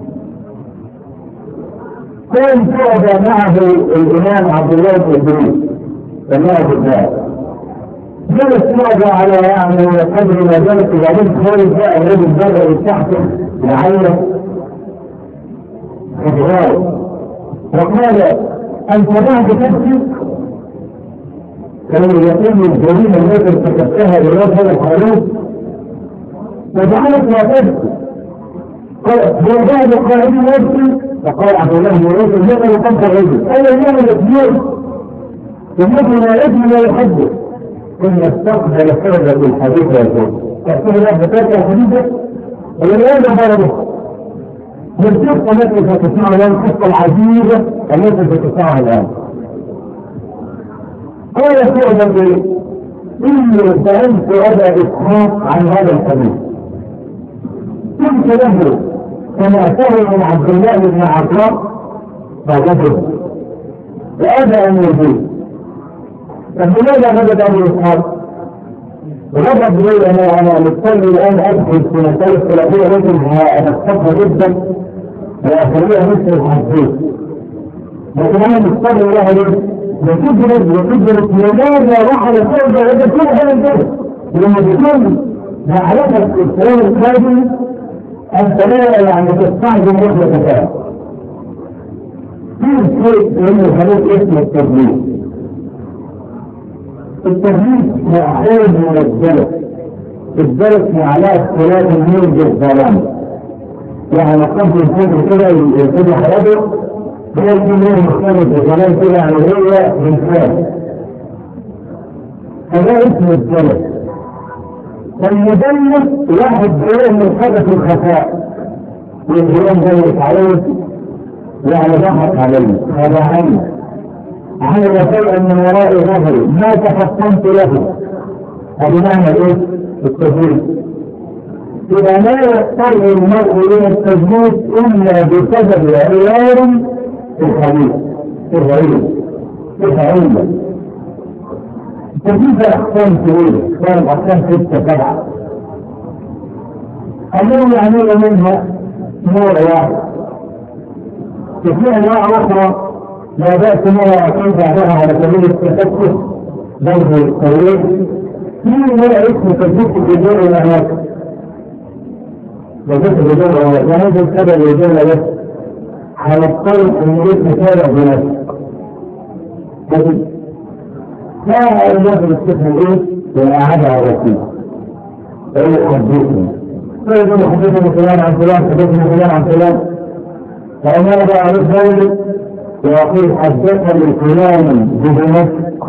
S2: كان قعد معه الإمام عبد الله بن إدريس الله بالله جلس معه على يعني قدر ما جلس وبعدين خارج بقى الرجل بدأ يستحسن لعله خضراء وقال أنت بعد تبكي كان يقول الجريمة التي ارتكبتها لله هذا الخروج وجعلت لا تبكي قال وبعد قائد يبكي فقال عبد الله بن رجل لما يقبل الرجل أنا اليوم الاثنين النبي لا يجري ولا يحدث ثم استقبل فردا بالحديث يقول تحسن له بتاكل الحديث والآن ضربه والقصة التي ستسمعها الآن القصة العجيبة التي ستسمعها الآن. قال سعد إني سألت أبا إسحاق عن هذا الحديث قلت له سمعته من عبد الله بن عطاء فغضب وأبى أن يجيب. فلماذا غضب أبو إسحاق؟ غضب لي أنا أنا مضطر الآن أدخل في مسائل الثلاثية لكن أتخطى جدا وأخليها مثل الحديث. لكن أنا مضطر لها ليه؟ لتدرك وتدرك لماذا رحل الفرد وإذا كل هذا الجهد لما بيكون معرفة الإسلام القادم أنت لا يعني تستعجل وحدة كفاية. في شيء من الحديث اسمه التغليب. التغليب مأخوذ من الجلس. الجلس معناه اختلاف النور بالظلام. يعني قبل الفجر كده يبتدي حياته هي الجمهور مختلف بالظلام كده يعني هي بالفعل. هذا اسم الجلس. فالمدلس واحد بيعمل حاجة في الخفاء والجيران ضيق عليه يعني ضحك عليه خدعني عمل شيئا من وراء ظهري ما تحصنت له. هذا معنى ايه؟ التجويد. إذا لا يضطر المرء إلى التجويد إلا بسبب عيار في الحديث في الغريب في العلم. التجويد أحكام طويلة، كان أحكام ستة سبعة. اليوم يعمل منها نوع واحد. في أنواع أخرى لا بأس منها أن بعدها على سبيل التفكك برضه الطويل. في نوع اسمه تجويد الجدول والأماكن. وجدت الجدول ونزل كذا الجدول بس هنفترض ان اسم سابق بنفسه. لكن لا يجب السفن ايه؟ والإعادة على الرسول. فإيه حدثني؟ فإذا حدثني فلان عن فلان حدثني فلان عن فلان. فأنا بقى عليه ذلك ويقول حدثني فلان بدمشق.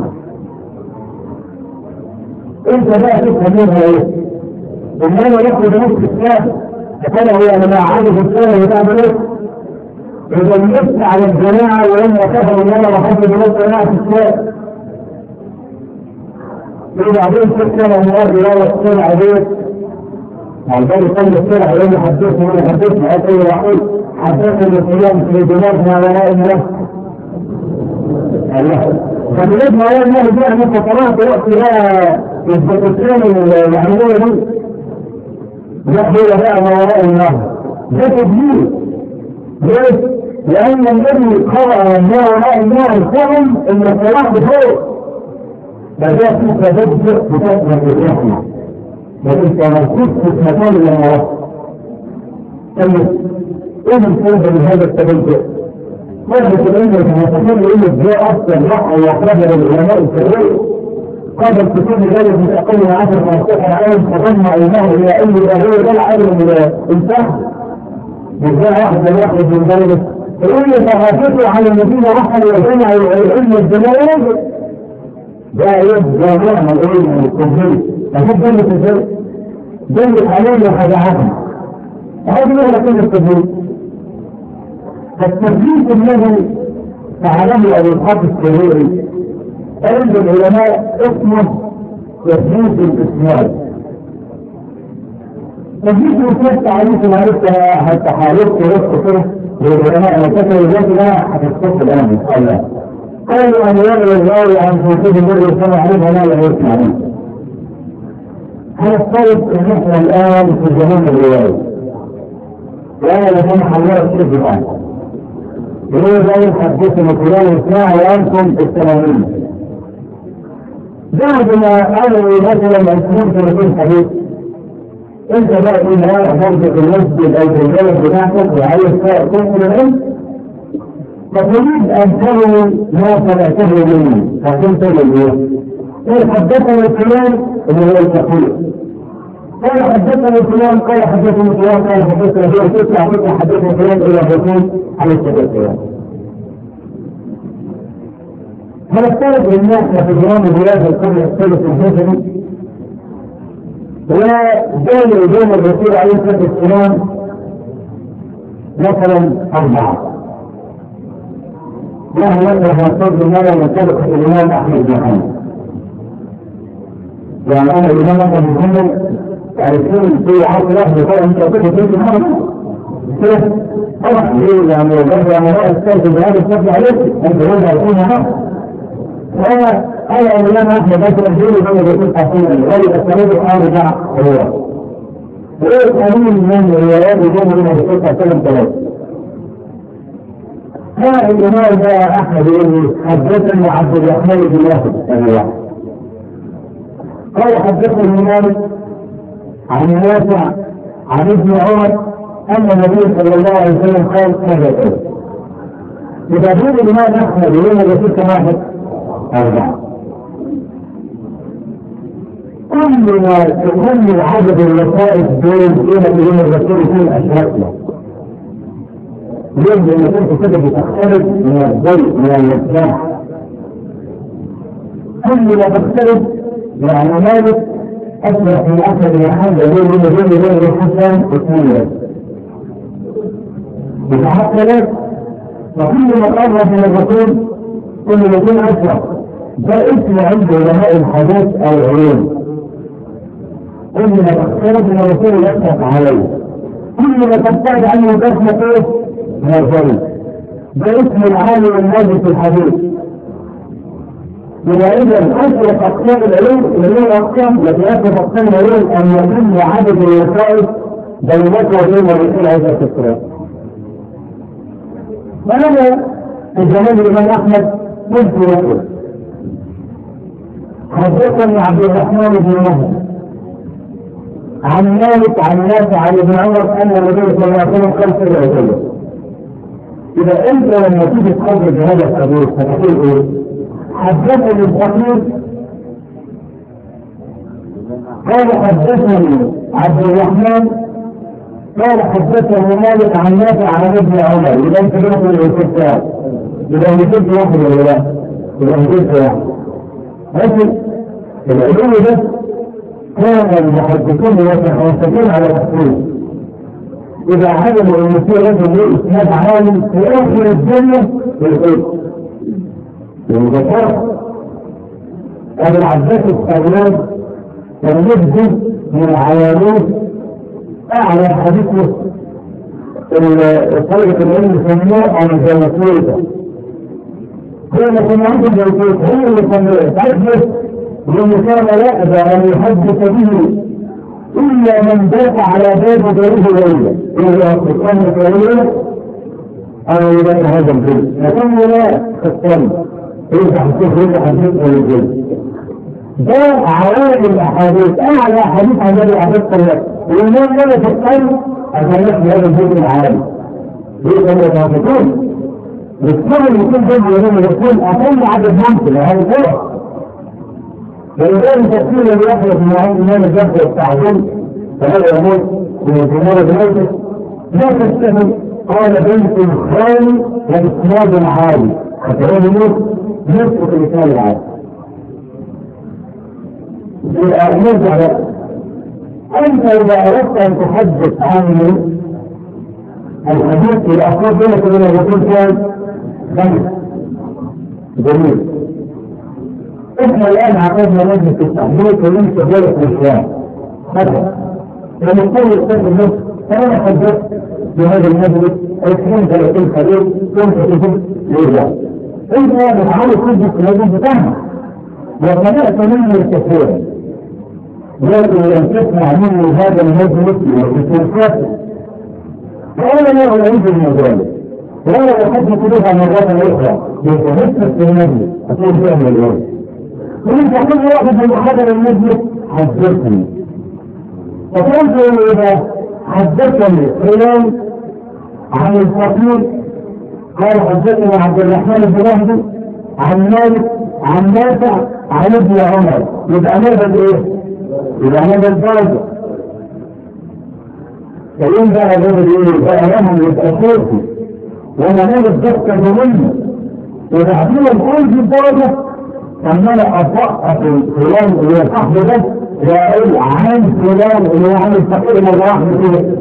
S2: انت بقى تفهم منها ايه؟ انما يخرج نفس الكلام فكان هو انا ما عارف الكلام بتاع بلد. اذا نفس على الجماعه ولما كفروا ان انا بحب بلد جماعه الكلام. وبعدين في السنه مراد لا يصير عليك على بالي قبل السنه يقول لي حدثني وانا حدثني اقول واقول حدثني القيام في دماغنا ولاء النفس. الله فبلاد ولاء النفس دي انا فترات وقت لها الدكتورين يعملوها دي. لا هو بقى ما وراء النهر ده تدليل. ليه؟ لأن الذي قرأ ما وراء النهر فهم إن الصلاح بفوق بدأت تتبدأ بتأثر بالرحمة. لكن كان الكتب في مكان اللي وراء طيب ايه الفائدة من هذا التبدأ؟ فائدة العلم كما تقول إنه جاء أصلا رحمة وأخرجها للعلماء الكبير قبل كتب ذلك من أقل من عشر خمستاشر عام تضمع المهر إلى أي ضرورة لا العالم من الإنسان. بالذات واحد من يخرج من ذلك يقول لي تغافته على الذين رحلوا وجمعوا العلم الجماعي ده يبقى نوع من العلم من التنزيل. أكيد دلت ازاي؟ دلت عليه وخدعهم. هذه هي كلمة التنزيل. فالتنزيل الذي فعله أبو الحق السروري عند العلماء اسمه تثبيت الاسناد. تثبيت الاسناد تعريف معرفتها حتى حالات ورفق كده للعلماء وكتبوا ذات لا هتتصل الان ان شاء الله. قالوا ان يروي الراوي عن توحيد الذي سمع عليها لا يعرف عنه. هنفترض ان احنا الان في زمان الروايه. وانا لما حولت شيء الان. يقول زي حدثنا فلان اسمع وانتم الثمانين. بعد ما قالوا مثلا عشرين ثلاثين حديث انت بقى تقول ها برضه في المسجد او في البلد بتاعتك وعايز تنقل العلم فتريد ان تروي ما سمعته مني فتنتبه له. قال حدثني فلان اللي هو التقويم. قال حدثني فلان قال حدثني فلان قال حدثني فلان تسمع تسمع حدثني فلان الى الرسول عليه الصلاه والسلام. هنفترض ان احنا في جرام بلاد القرن الثالث الهجري وبين وبين الرسول عليه الصلاه والسلام مثلا اربعه. وهو انه يصدر لنا من طريق الامام احمد بن حنبل. يعني انا الامام احمد بن حنبل تعرفون في عصر اهل طبعا انت قلت في محمد كده طبعا ليه يعني برضه انا رايي الثالث بهذا الشكل عليك انت برضه هتكون هنا. فأنا الإمام أحمد مثلا جيل من الرسول حسين الغالي السند الآن هو وإيه قانون من الروايات يجون من الرسول حسين ثلاثة. هذا الإمام ده أحمد يقول حدثني عبد الرحمن بن واحد الواحد. قال حدثني مالك عن نافع عن ابن عمر أن النبي صلى الله عليه وسلم قال كذا كذا. يبقى الإمام أحمد يقول الرسول كواحد أربعة. كل ما كل العدد اللطائف دول إلى إلى الرسول يكون أشركنا. ليه؟ لأن كنت كده بتختلف من الضيق من الإسلام. كل ما تختلف يعني مالك أصبح في أحد الحمد لله بين بين الحسن والثانية يتحقق وكل ما قرب من الرسول كل ما يكون أكثر. ده اسم عند علماء الحديث أو العلوم. كل ما تقترب من الرسول يطلق عليه، كل ما تبتعد عنه تسمى ايه؟ مرسل. ده اسم العالم الناجي في الحديث. إذا إذا أشرف أقسام العلوم العلوم أقسام التي أشرف أقسام العلوم أن يتم عدد الوسائل بينك وبين الرسول عليه الصلاة والسلام. فهذا في زمان الإمام أحمد قلت يقول حدثني عبد الرحمن بن مهدي عن مالك عن نافع عن ابن عمر أن النبي صلى الله عليه وسلم قال كذا وكذا. إذا أنت لما تيجي تخرج هذا الحديث فتقول إيه؟ حدثني الفقير قال حدثني عبد الرحمن قال حدثني مالك عن نافع عن ابن عمر. إذا أنت تدخل الكتاب إذا وجدت واحد ولا لا؟ إذا وجدت واحد. لكن العلوم ده كان المحدثون يتحدثون على تحقيق. إذا علموا أن في رجل له إسناد عالي في آخر الدنيا يقول وذكرت أبو العباس السلام كان يبدو من العيانين أعلى حديثه طريقة العلم سموه عن الجلسوية. كان كنا عند الجلسوية هو اللي سموه تعرف لأنه كان لا أبا أن يحدث به إلا من دافع على باب داره ليلة إلا أصدقائنا كليلة أنا يبقى هذا الجلد لكن لا تستمع إذا حدث إذا حدث الجلد ده عوائل الأحاديث أعلى حديث عن ذلك أحدث لك والإمام لا تستمع عشان يحدث هذا الجلد العالي ليه كما يتحدثون بالصبر يكون جلد ولما يكون أقل عدد ممكن هذا الفرق. ولذلك تفسير الواحد من الإمام الجبر والتعظيم فهذا يقول من الجمهور بنفسه لا تستهم قال بيت الخالي وإسناد عالي حتى هو يموت نصف الإسناد العالي. نرجع لك أنت إذا أردت أن تحدث عن الحديث الأخبار بينك وبين الرسول كان خمس جميل. احنا الان عقدنا لجنة التحديث ونمشي ذلك الاسلام هذا فنقول يستخدم النص فانا حدثت بهذا المجلس عشرين ثلاثين خليل كنت تجد ليلة انت بتحاول تجد في لجنة بتاعها وقنأت مني كثيرا لكن لم تسمع مني هذا المجلس وتتنفس فأنا لا أعيد من ذلك ولا أحدث بها مرة أخرى يتنفس في المجلس أقول فيها من اليوم وانت كل واحد من حضر المجلس حدثني فقلت إذا حدثني فلان عن الفقير قال حدثني عبد الرحمن بن مهدي عن مالك عن نافع عن ابن عمر يبقى هذا ايه؟ يبقى هذا الدرجة فإن بقى غير ايه؟ بقى لهم يبقى صوتي وانا مالك دكتور منه وبعدين القول في الدرجة أما أنا أطأت فلان اللي هو صاحب ده وأقول عن فلان اللي هو عن الفقير مرة واحدة كده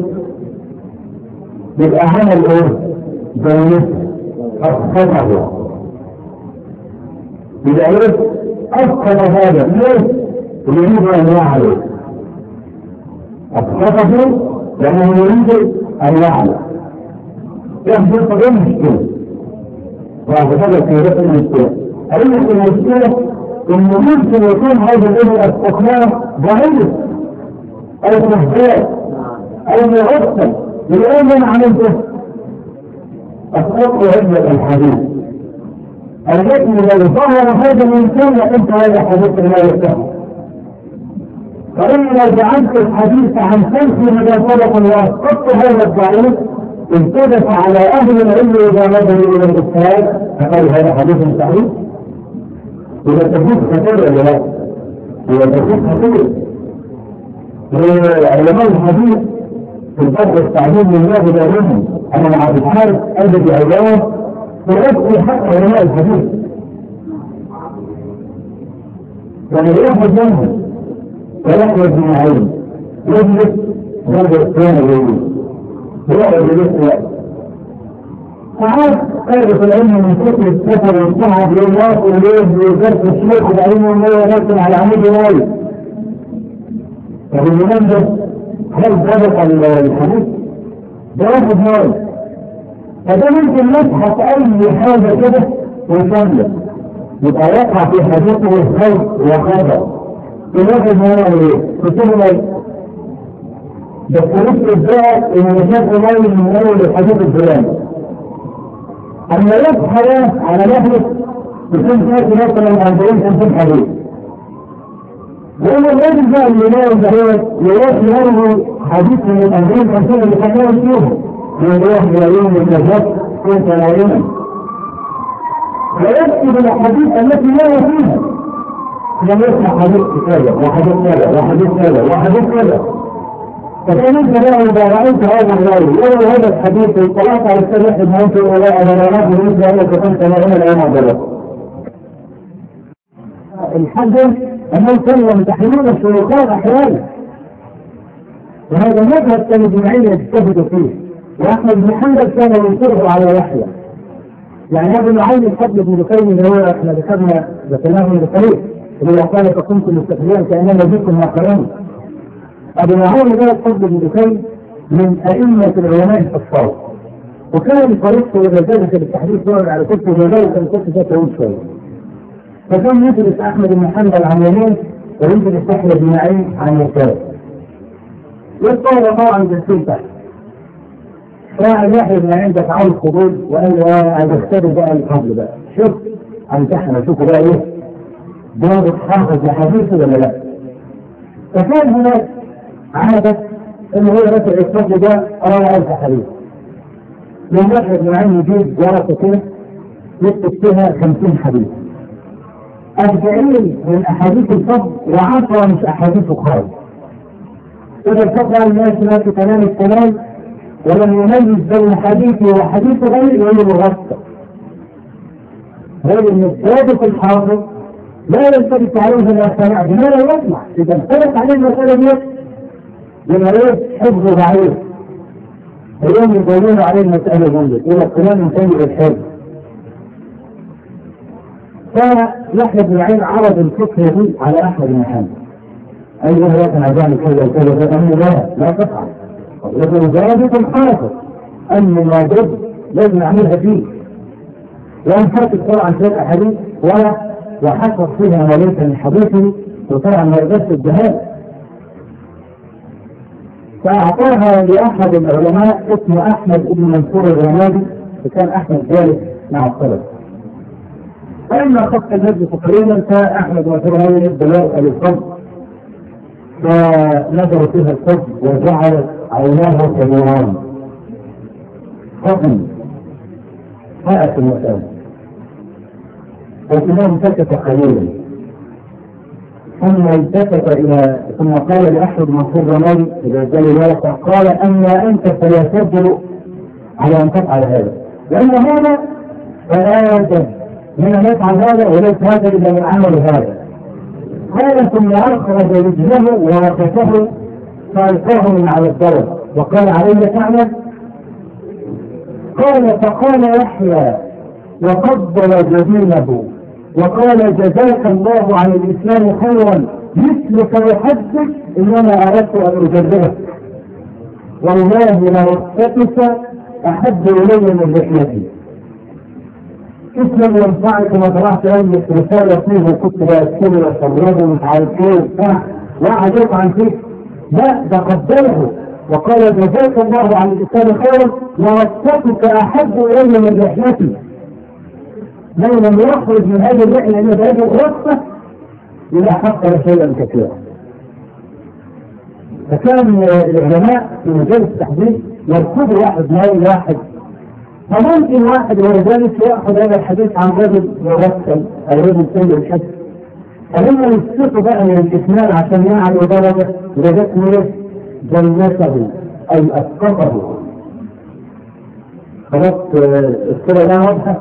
S2: يبقى عمل إيه؟ بينت أسقطه يبقى إيه؟ أسقط هذا ليه؟ يريد أن يعلم أسقطه لأنه يريد أن يعلم يحدث غير مشكلة وهذا في رفع المشكلة أقول لك المشكلة إنه ممكن يكون هذا الذي أستقناه ضعيف أو مهدئ أو مغفل لأن أنا عملته أسقط عدة الحديث التي لو ظهر هذا الإنسان أنت هذا حديث لا يفتح فإن جعلت الحديث عن خلف مدى طرق وأسقطت هذا الضعيف انتبه على أهل العلم إذا نظروا إلى الإسلام فقال هذا حديث صحيح إذا تفوت خطير ولا لا؟ إذا تفوت خطير علماء الحديث في الفترة التعليم من الله دائما أنا مع الحارث أجد عبارة تغطي حق علماء الحديث يعني الواحد منهم ويحيى بن معين يجلس هذا الثاني اليوم ويقعد يجلس ساعات طالب العلم من كتب السفر والصعب لله وليه وزارة الشيخ وبعدين هو يرسل على عمود مالي. فبالمناسبة هل سبق الحديث؟ ده واحد مالي. فده ممكن نبحث أي حاجة كده ويكمل. يبقى يقع في حديثه الخير وخبر. الواحد مالي ايه؟ كتبه مالي. بس نفس الزائد إن نشاف مالي من أول الحديث الفلاني. أما يبحث على نفسه يكون فاتي مثلا عندهم خمسين حديث. وإن الراجل بقى اللي لا يزهد يروح له حديث من الأنبياء خمسين اللي كان فيهم من روح يوم النجاة كنت نائما. ويكتب الأحاديث التي لا فيها. لم يسمع حديث كذا وحديث كذا وحديث كذا وحديث كذا. فكان انت بقى اذا رايت هذا الراوي ولو هذا الحديث وطلعت على السبع ابن ولا امانات بالنسبه لك كنت نائما ايام ضرب. الحجر انه كان يمتحنون الشيوخان احيانا. وهذا مذهب كان ابن معين يستفيد فيه. واحمد بن حنبل كان ينكره على يحيى. يعني ابن معين قبل ابن دكين اللي هو احنا ذكرنا ذكرناه من الطريق اللي قال فكنت مستقبلا كانما جئتم مقرون. أبو معاوية ده الفضل بن دكين من أئمة العلماء الحفاظ. وكان طريقته إلى ذلك بالتحديث دور على كتب وذلك كان كتب ذات يوم شوية. فكان يدرس أحمد بن حنبل عن يمين ويدرس يحيى بن معين عن يسار. يطلع طبعا بالسلطة. فاعل يحيى بن معين ده تعال القبول وقال له عايز اختار بقى القبل بقى. شوف امتحن اشوفه بقى ايه؟ ضابط حافظ لحديثه ولا لا؟ فكان هناك عادة انه هو رفع الفضل ده روى ألف حديث. من يحيى بن معين يجيب ورقة كده يكتب فيها خمسين حديث. أربعين من أحاديث الفضل وعشرة مش أحاديث خارج. إذا الفضل الناس لا تنام الكلام ولم يميز بين حديثه وحديث غيره وهو مغطى. هذا المثابة الحافظ لا يلتفت عليه لا سمع بما لا يسمع. إذا التفت عليه المسألة دي لما ايه حفظه ضعيف. اليوم يقولون عليه المسألة جنبك إلى الكلام من سيء الحفظ. فيحيى بن معين عرض الفقه دي على أحمد بن حنبل. أي له لكن عزاني كذا وكذا فأنه لا لا تفعل. لكن ضابط الحافظ أن ما ضد لازم نعملها فيه. وأنفرت طبعا ثلاث أحاديث ولا وحصل فيها ما ليس من حديثه وطبعا ما يقدرش الجهاد. فأعطاها لأحد العلماء اسمه أحمد بن منصور الرمادي وكان أحمد جالس مع الطلب. فلما خط المجلس تقريبا فأحمد بن منصور الرمادي الدلاء الفضل فنظروا فيها الفضل وجعلت عيناه كنيران. فضل فاءت المسألة وكلهم سكت قليلا ثم التفت الى ثم قال لاحمد منصور رمادي اذا جاء الورقه قال اما انت فلا تجرؤ على ان تفعل هذا لان هذا فآدم من ان يفعل هذا وليس هذا الا من عمل هذا. قال ثم اخرج رجله ورقته فالقاه من على الدرج وقال علي تعمل. قال فقال يحيى وقبل جبينه وقال جزاك الله عن الإسلام خيرا مثلك يحدث إنما أردت أن أجربك والله لا يختفس أحب إلي من رحلتي. اسلم ينفعك ما طلعت أي رسالة فيه وكنت بأسكن وصبره ومش عارف إيه وبتاع وعجبت عن فيه. لا ده قبله وقال جزاك الله عن الإسلام خيرا ووثقك أحب إلي من رحلتي. لو لم يخرج من هذه الرحلة إلى هذه الرقصة إلى حقر شيئا كثيرا. فكان العلماء في مجال التحديث يركضوا واحد من واحد. فممكن واحد ولذلك يأخذ هذا الحديث عن رجل مرسل أو رجل سيء الحديث. فلما يسقط بقى من الاثنان عشان يعلو درجة درجات مية جلسه أي أسقطه. خلاص الصورة لا واضحة.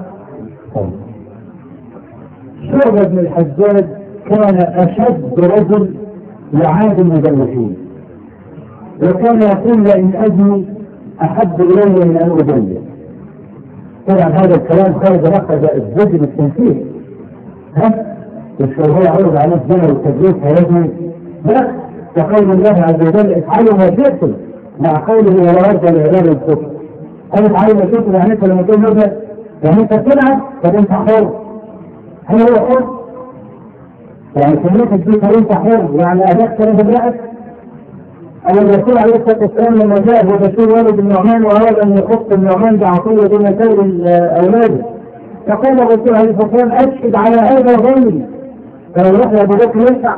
S2: شعبة بن الحجاج كان أشد رجل لعاد المدلسين، وكان يقول لئن أزني أحب إلي من أن أدلس. طبعا هذا الكلام خارج مخرج الزجر التنفيذ. ها؟ الشرعية يعرض على الزنا والتدليس هيجي لا، كقول الله عز وجل افعلوا ما شئتم، مع قوله ولا يرجى لعباد الكفر. قال افعلوا ما شئتم يعني انت لما تقول هذا يعني انت بتلعب فانت حر. هل هو حر؟ يعني كلمتك دي فانت حر يعني اداك كلمه امرأتك. أن الرسول عليه الصلاة والسلام لما جاء بشير والد النعمان وأراد أن يخص النعمان بعطية دون سائر أولاده، فقال الرسول عليه الصلاة والسلام أشهد على هذا غيري، فلو يحيى أبو بكر ينفع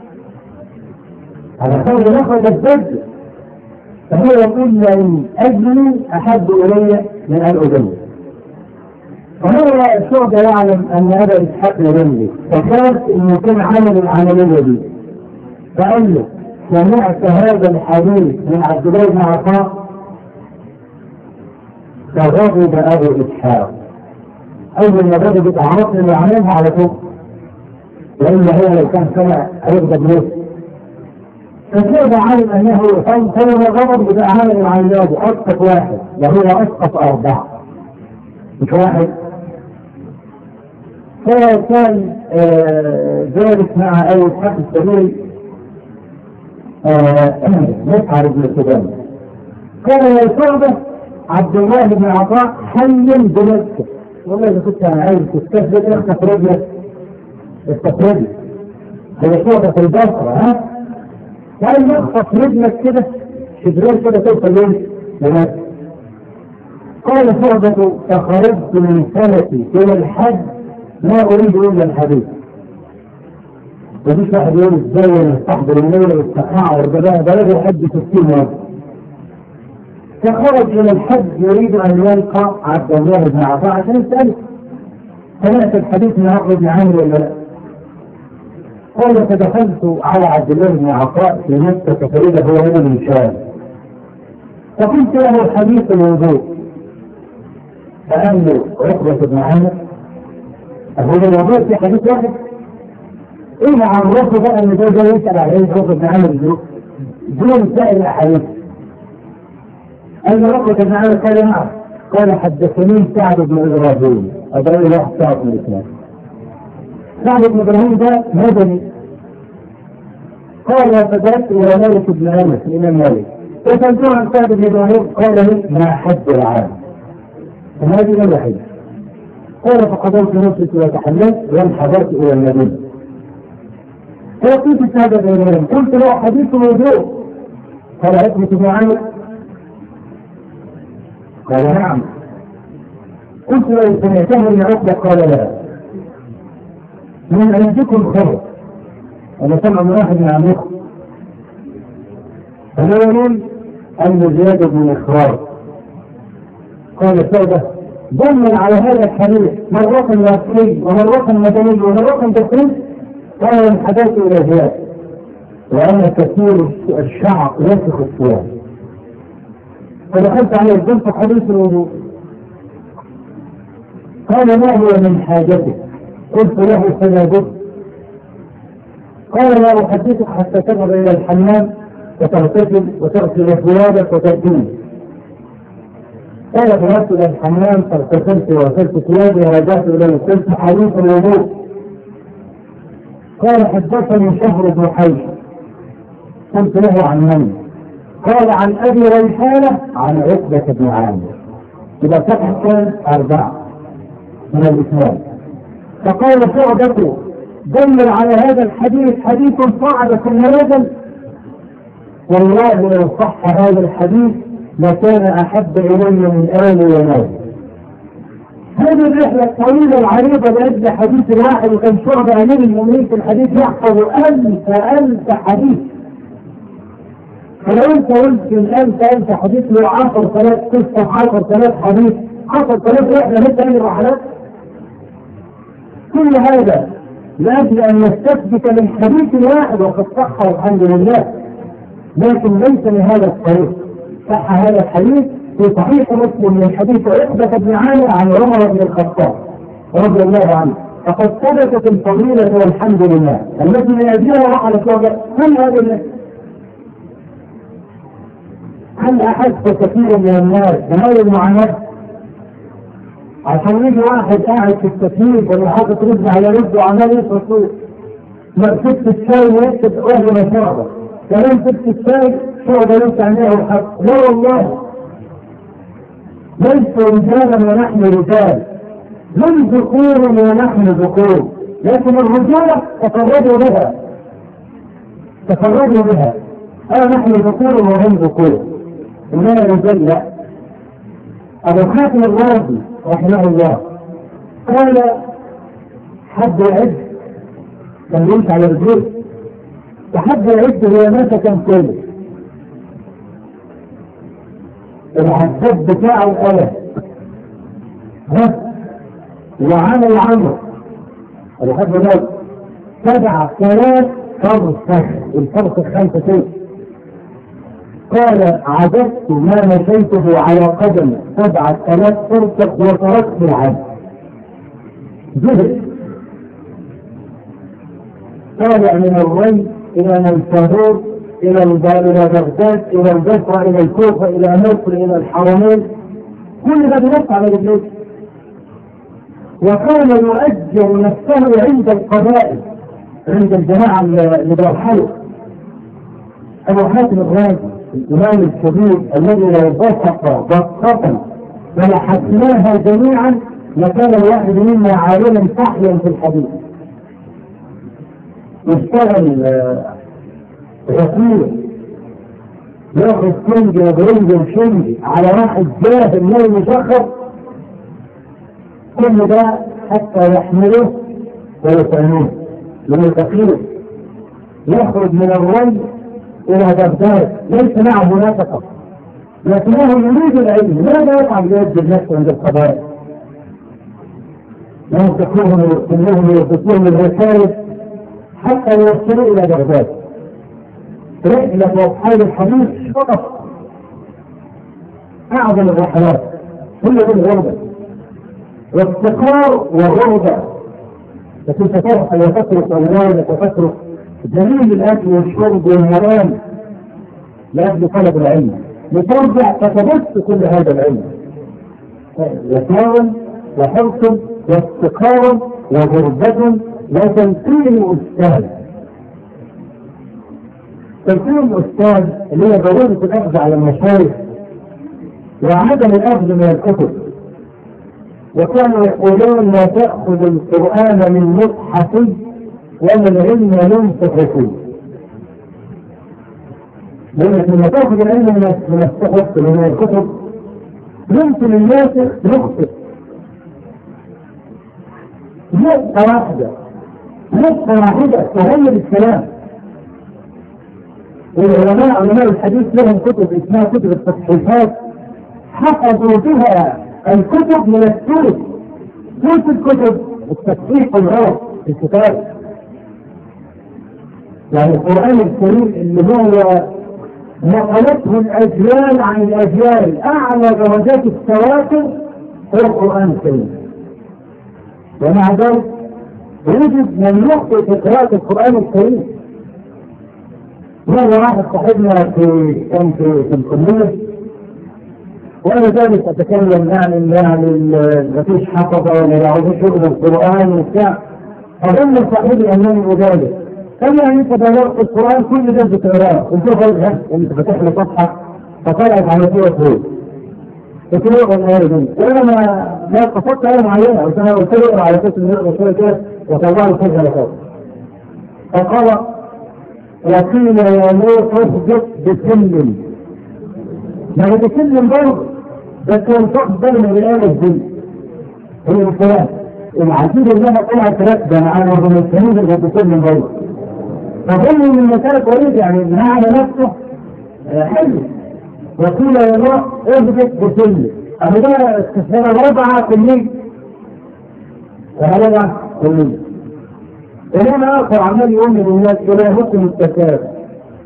S2: على خير نخرج الزج. فهو يقول لئن أجلي أحب إلي من أن أجلي. فهو الشعب يعلم أن أبا إسحاق يجلي، فخاف أن يكون عمل العملية دي، فقال له سمعت هذا الحديث من عبد الله بن عطاء فغضب أبو إسحاق. أول ما غضب عرفنا اللي عملها على طول، وإلا هو لو كان سمع هيغضب ليه؟ فكيف علم أنه فلما غضب يبقى عمل العمليات أسقط واحد وهو أسقط أربعة مش واحد. فكان ذلك مع أبو إسحاق السبيعي مسعر بن سودان. كان يصعد عبد الله بن عطاء حيا بنفسه، والله إذا كنت أنا عايز تستفيد اخطف رجلك استفيد هي شوطة في البصرة. ها؟ يعني يخطف رجلك كده شبرين كده توصل ليه؟ لنفسه. قال شعبة فخرجت من سنتي إلى الحج ما أريد إلا الحديث. وديش واحد يقول ازاي انا استحضر الليله والسقاعه والجبال بلغ الحج ستين مره. فخرج الى الحج يريد ان يلقى عبد الله بن عطاء عشان يساله سمعت الحديث من عقل بن عامر ولا لا؟ قال فدخلت على عبد الله بن عطاء في مكه فاذا هو من الشام، فقلت له حديث الوضوء، فقال له عقبه بن عامر هو الوضوء في حديث واحد؟ ايه عرفه بقى ان ده جاي يسأل على ايه عقبة بن عامر دول دول سائل الاحاديث. قال له عقبة بن عامر قال نعم. قال حدثني سعد بن ابراهيم، ابراهيم واحد سعد بن الاسلام. سعد بن ابراهيم ده مدني. قال فذهبت الى مالك بن انس الامام مالك فسالته عن سعد بن ابراهيم قال لي ما حد العام، فهذه الوحيده. قال فقضيت نفسي وتحللت وانحدرت الى المدينه. فلقيت سعد بن ابراهيم قلت له حديث الوضوء، قال عقبة بن عامر؟ قال نعم. قلت له سمعته من عقبة؟ قال لا. من عندكم خير، انا سمع من واحد من عمكم. فنقول ان زيادة بن اخراج. قال سعد ضمن على هذا الحديث مرة مكي ومرة مدني ومرة تقريب. قال انحدرت الى زياد وأنا كثير الشعر يسخ الثياب. فدخلت عليه قلت حديث الوضوء. قال ما هو من حاجتك؟ قلت له فلا بد. قال لا أحدثك حتى تذهب إلى الحمام وتغتسل وتغسل ثيابك وتأتيني. قال ذهبت إلى الحمام فاغتسلت وغسلت ثيابي ورجعت إليه قلت حديث الوضوء. قال حدثني شهر بن حيش. قلت له عن من؟ قال عن ابي ريحانه عن عقبه بن عامر. اذا فتح كان اربعه من الاسلام. فقال شعبة دمر على هذا الحديث حديث صعد في النازل، والله لو صح هذا الحديث لكان احب الي من ال ونازل. هذه الرحلة الطويلة العريضة لأجل حديث واحد، وكان شعبة أمير المؤمنين في الحديث يحفظ ألف ألف حديث. فلو أنت قلت الألف ألف حديث له عشر ثلاث قصة عشر ثلاث حديث عشر ثلاث رحلة مثل هذه الرحلات. كل هذا لأجل أن يستثبت من حديث واحد وقد صح والحمد لله، لكن ليس من هذا الطريق. صح هذا الحديث في صحيح مسلم من حديث عقبة بن عامر عن عمر بن الخطاب رضي الله عنه فقد ثبتت الفضيلة والحمد لله التي من أجلها وقع الصواب كل هذا الناس. هل أحس كثير من الناس بهذه المعاناة؟ عشان يجي واحد قاعد في التكييف ولا حاطط رجل على رجله وعمال يشرب فيه سبت الشاي ويكتب أهل ما شربه كمان سبت الشاي شرب ليس عنده الحق. لا والله، ليس رجالا ونحن رجال، هم ذكور ونحن ذكور، لكن الرجال تفردوا بها تفردوا بها أنا نحن ذكور وهم ذكور، إننا رجال لا. أبو حاتم الرازي رحمه الله قال حد يعد كان يمشي على رجل وحد يعد هي ماشى كان كله الحداد بتاعه الآلة ها وعمل عمره أبو حاتم الرازي سبع ثلاث فرسخ الفرسخ خمسة سنة. قال عددت ما مشيته على قدم سبعة آلاف فرسخ وتركت العد زهد. طالع من الري إلى الفاروق إلى بغداد إلى البصرة إلى الكوفة إلى مصر إلى الحرمين، كل ده بنفس على رجليه. وكان يؤجر نفسه عند القبائل عند الجماعة اللي بيرحلوا. أبو حاتم الرازي الإمام الكبير الذي لو بسط بسطة ولحسناها جميعا لكان الواحد منا عالما صحيا في الحديث. يشتغل غسيل ياخذ سنج وبرنج وشنج على واحد جاهل لا يشخص، كل ده حتى يحمله ويطعموه من الفقير. يخرج من الري إلى بغداد ليس معه نفقة لكنه يريد العلم. ماذا يفعل يوجد نفسه عند القبائل؟ ينصحوهم ويرسلوهم ويرسلوهم الرسائل حتى يوصلوا إلى بغداد. رحلة وأصحاب الحديث فقط أعظم الرحلات كل من غربة وافتقار والرغبة، لكن تترحل وتترك أولادك وتترك جميل الأكل والشرب والمرام لأجل طلب العلم، لترجع تتبث كل هذا العلم يسار وحرص وافتقار وغربة وتنقيل أستاذ. تنقيل الأستاذ اللي هي ضرورة الأخذ على المشايخ وعدم الأخذ من الكتب. وكانوا يقولون لا تأخذ القرآن من مصحف ولا العلم ينفخ فيه، لأنك لما تأخذ العلم من الصحف من الكتب يمكن الناسخ يخطئ نقطة واحدة نقطة واحدة تغير الكلام. والعلماء علماء الحديث لهم كتب اسمها كتب التصحيحات حفظوا بها الكتب من السوس. سوس الكتب التصحيح الغلط في الكتاب، يعني القرآن الكريم اللي هو نقلته الأجيال عن الأجيال أعلى درجات التواتر هو القرآن الكريم. ومع ذلك يوجد من يخطئ في قراءة القرآن الكريم. مرة واحد صاحبنا في كان في في الكلية وأنا ذلك أتكلم يعني يعني ما فيش حفظة ولا يعوز شغل القرآن وبتاع، فظن صاحبي أنني أجادل قال يعني أنت بلغت القرآن كل ده بتقراه، قلت له خلاص أنت فتح لي صفحة فطلعت على سورة هود. قلت له اقرا الآية دي، وأنا ما ما قصدت آية معينة، قلت له قلت له اقرا على أساس إنه يقرا شوية كده وطلع له كذا لفوق. فقال وقيل يا نوح اهبط بسلم. ما هو بسلم برضه بس كان تقبل من الآية دي هي الكلام. العجيب إنها طلعت راكبة معانا رغم الكلام اللي بسلم برضه. فظنوا من مسألة وليد يعني معنى نفسه حلو. وقيل يا نوح اهبط بسلم. أهو ده استثناء الرابعة كلية وهذا كلية. إنما آخر عمال يقول للناس إلهكم التكاثر.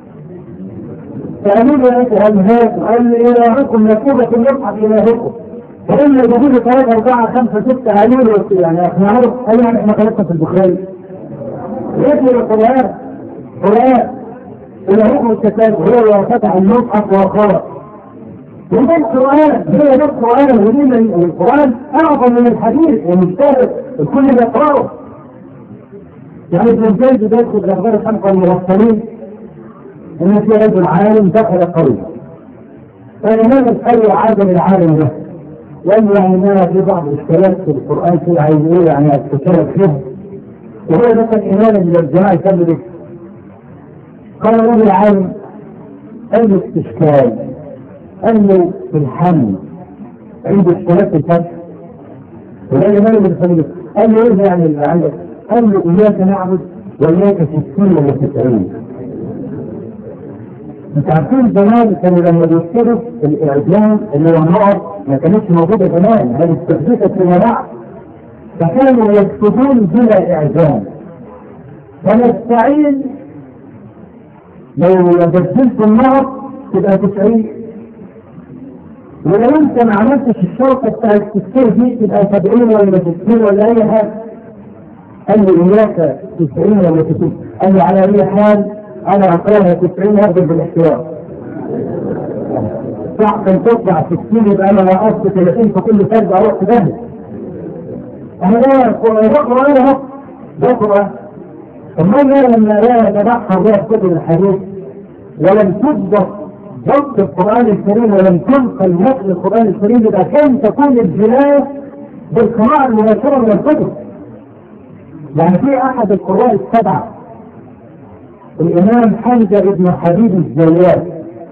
S2: فقالوا له أنت هل هذا؟ قال إلهكم نكوبة المصحف إلهكم. فإن يقول ثلاثة أربعة خمسة ستة قالوا يعني احنا عارف قالوا يعني احنا خلصنا في البخاري. يجري القرآن قرآن إلى حكم الكتاب هو فتح المصحف وقرأ. وده القرآن هو ده القرآن ودين القرآن أعظم من الحديث ومجتهد الكل بيقرأه. يعني ابن الجوزي بيدخل في أخبار الخمسة المغفلين إن في رجل عالم دخل قرية. فالإمام الحي عاد العالم ده وقال له يعني ما في بعض الاشكالات في القرآن كده عايز ايه يعني اتشارك فيه. وهو ده كان إماما للجماعة يكمل ايه؟ قال له العالم قال له استشكال قال له في الحمل عنده اشكالات في الفتح. وده الإمام اللي بيخليه قال له ايه يعني اللي عندك؟ قال له إياك نعبد وإياك ستين ولا تسعين. انت عارفين زمان كانوا لما بيكتبوا الإعلام اللي هو النقط ما كانتش موجودة زمان، هذه استخدمت فيما بعد، فكانوا يكتبون بلا إعلام. فنستعين لو بدلت النقط تبقى تسعين، ولو انت ما عملتش الشرطة بتاع التسعين دي تبقى سبعين ولا ستين ولا أي حاجة. قال لي إياك تسعين ولا تسعين، قال لي على أي حال أنا أقراها تسعين هرجل بالاحتياط. صح كان تطلع ستين يبقى أنا وقفت ثلاثين في كل فرد أروح في ده. أنا ده بقرأ أنا هو بقرأ. أما أنا لما لا يتبحر بها كتب الحديث ولم تضبط ضبط القرآن الكريم ولم تنقل نقل القرآن الكريم يبقى كان تكون الجناية بالقراءة المباشرة من الكتب. يعني في أحد القراء السبعة الإمام حمزة بن حبيب الزيات.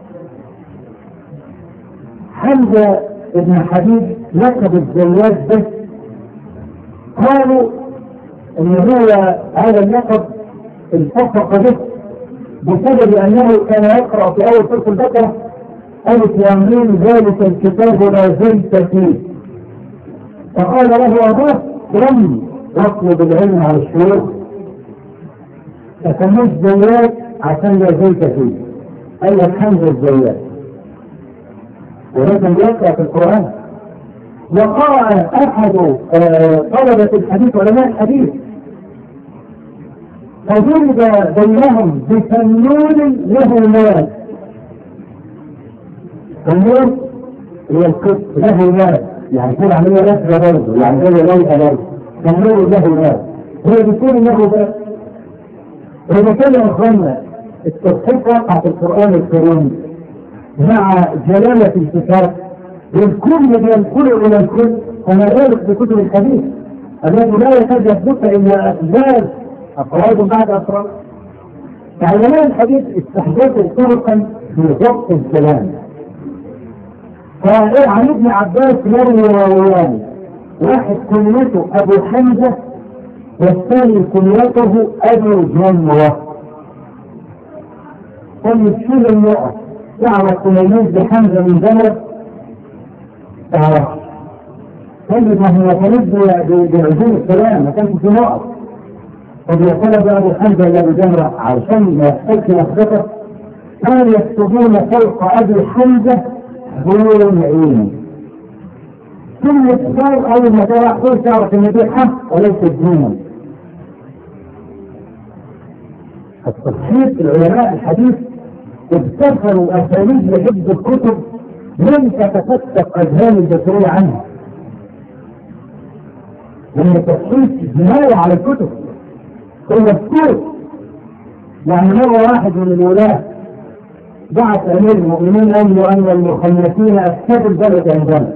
S2: حمزة بن حبيب لقب الزيات بس قالوا إن هو هذا اللقب التصق به بسبب أنه كان يقرأ في أول سورة البقرة ألف يامين ذلك الكتاب لا زلت فيه، فقال له أباه رمي واطلب العلم على الشيوخ، فسموه الزيات عشان لا زلت فيه. قال لك حمزة الزيات ولكن يقرأ في القرآن. وقرأ أحد طلبة الحديث علماء الحديث فضرب بينهم بتنور له مال. تنور هو القط له مال، يعني كده عملية نسبة برضه، يعني كده لايقة برضه. تنور له مال هو بيكون له بس. وإذا كان يا إخوانا التصحيح وقع في القرآن الكريم مع جلالة الكتاب والكل ينقل إلى الكل، فما ذلك بكتب الحديث التي لا يكاد يثبت إلا أسباب أفراد بعد أفراد. فعلماء الحديث استحدثوا طرقا في ضبط الكلام. فعن ابن عباس يروي راويان، واحد كنيته أبو حمزة والثاني كنيته أبو جمرة. قل تشيل النقط تعرف تميز بحمزة من جمرة؟ تعرف. قل ما هو تميز بعزوم الكلام ما كانش في نقط. قد يقول أبو حمزة إلى أبو جمرة عشان ما يحتاج لخبطة كانوا يكتبون فوق أبي حمزة بنور العين. كل إصدار أول ما ترى كل تعرف إن دي حق وليس الدين. التصحيح العلماء الحديث ابتكروا أساليب لحفظ الكتب لم تتفتق أذهان البشرية عنها. لأن التصحيح جناية على الكتب. هو مذكور يعني مرة واحد من الولاة بعث أمير المؤمنين قال له أن المخنثين أفسدوا البلد عندنا.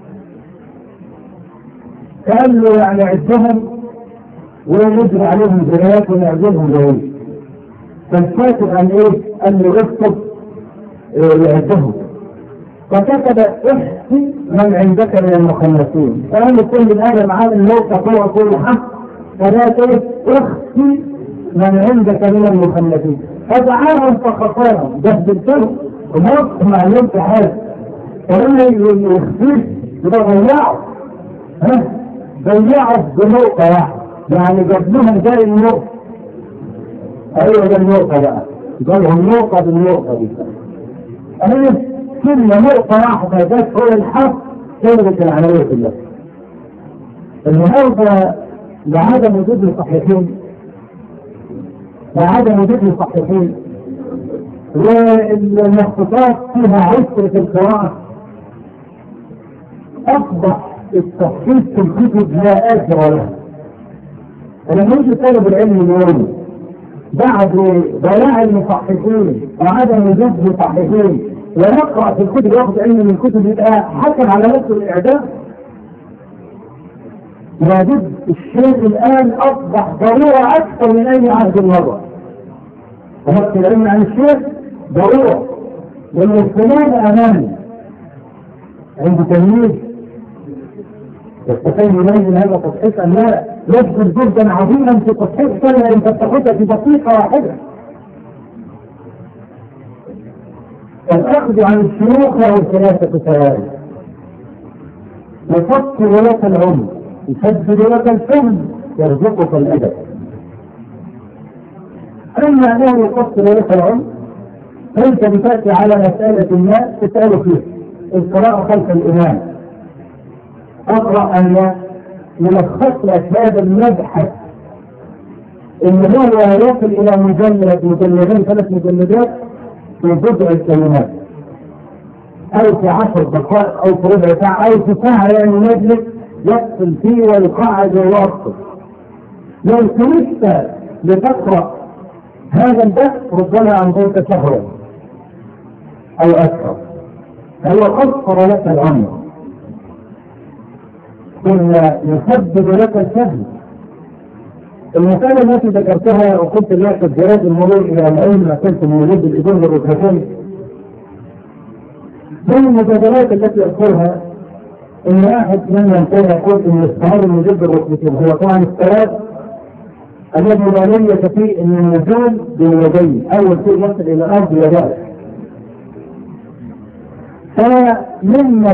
S2: قال له يعني عدهم ونجري عليهم جنايات ونعزلهم جوي. فالكاتب عن ايه؟ قال له اكتب يعدهم. فكتب احصي من عندك من المخنثين. فقال له كل الآن معاه النقطة فوق كل حق فذات ايه؟ احصي من عندك من المخنثين. فدعاهم فخطاهم دبلتهم وموت ما علمت حاجة. فقال له يخفيك يبقى ضيعوا. ها؟ ضيعوا بنقطة واحدة. يعني جاب لهم زي النقطة. ايوه ده النقطة بقى. جابهم نقطة بالنقطة دي. أنا كل نقطة واحدة بس هو الحق كانت العملية كلها. النهارده لعدم وجود الصحيحين لعدم وجود الصحيحين والمخطوطات فيها عسر في القراءة، أصبح التخصيص في الكتب لا أجر له. ولما يجي طالب العلم اليوم بعد ضياع المصححين وعدم وجود المصححين ويقرأ في الكتب ياخذ علم من الكتب، يبقى حكم على نفسه الإعدام. لابد الشيء الآن أصبح ضرورة أكثر من أي عهد مضى. وقت العلم عن الشيء ضرورة، والاهتمام أمامي عند تلميذ يستطيع يميز هذا تصحيح أم لا، يبذل جهدا عظيما في تصحيح كلمة أن تتخذها في دقيقة واحدة. الأخذ عن الشيوخ له ثلاثة فوائد: يفكر لك العمر، يسدد لك الفهم، يرزقك الأدب. أما أنه يفكر لك العمر فأنت بتأتي على مسألة ما تسأل فيه القراءة خلف الإمام، أقرأ أن يلخص لك هذا المبحث إن هو يصل إلى مجلد مجلدين ثلاث مجلدات في بضع الكلمات، أو في عشر دقائق أو في ربع ساعة أو في ساعة، يعني مجلس يفصل فيه ويقعد ويوصل. لو كنت لتقرأ هذا البحث ربما أمضيت شهرا أو أكثر، فهو قصر لك الأمر، ثم يسبب لك الفهم. المسألة التي ذكرتها وقلت لك جواز المرور إلى العلم كنت موجود الإبن الركعتين، من المجادلات التي أذكرها إن أحد ممن كان يقول إن استمر المجد الركعتين هو طبعا الثلاث الذي لا نية فيه إن النزول باليدين، أول شيء يصل إلى الأرض يداه. فمما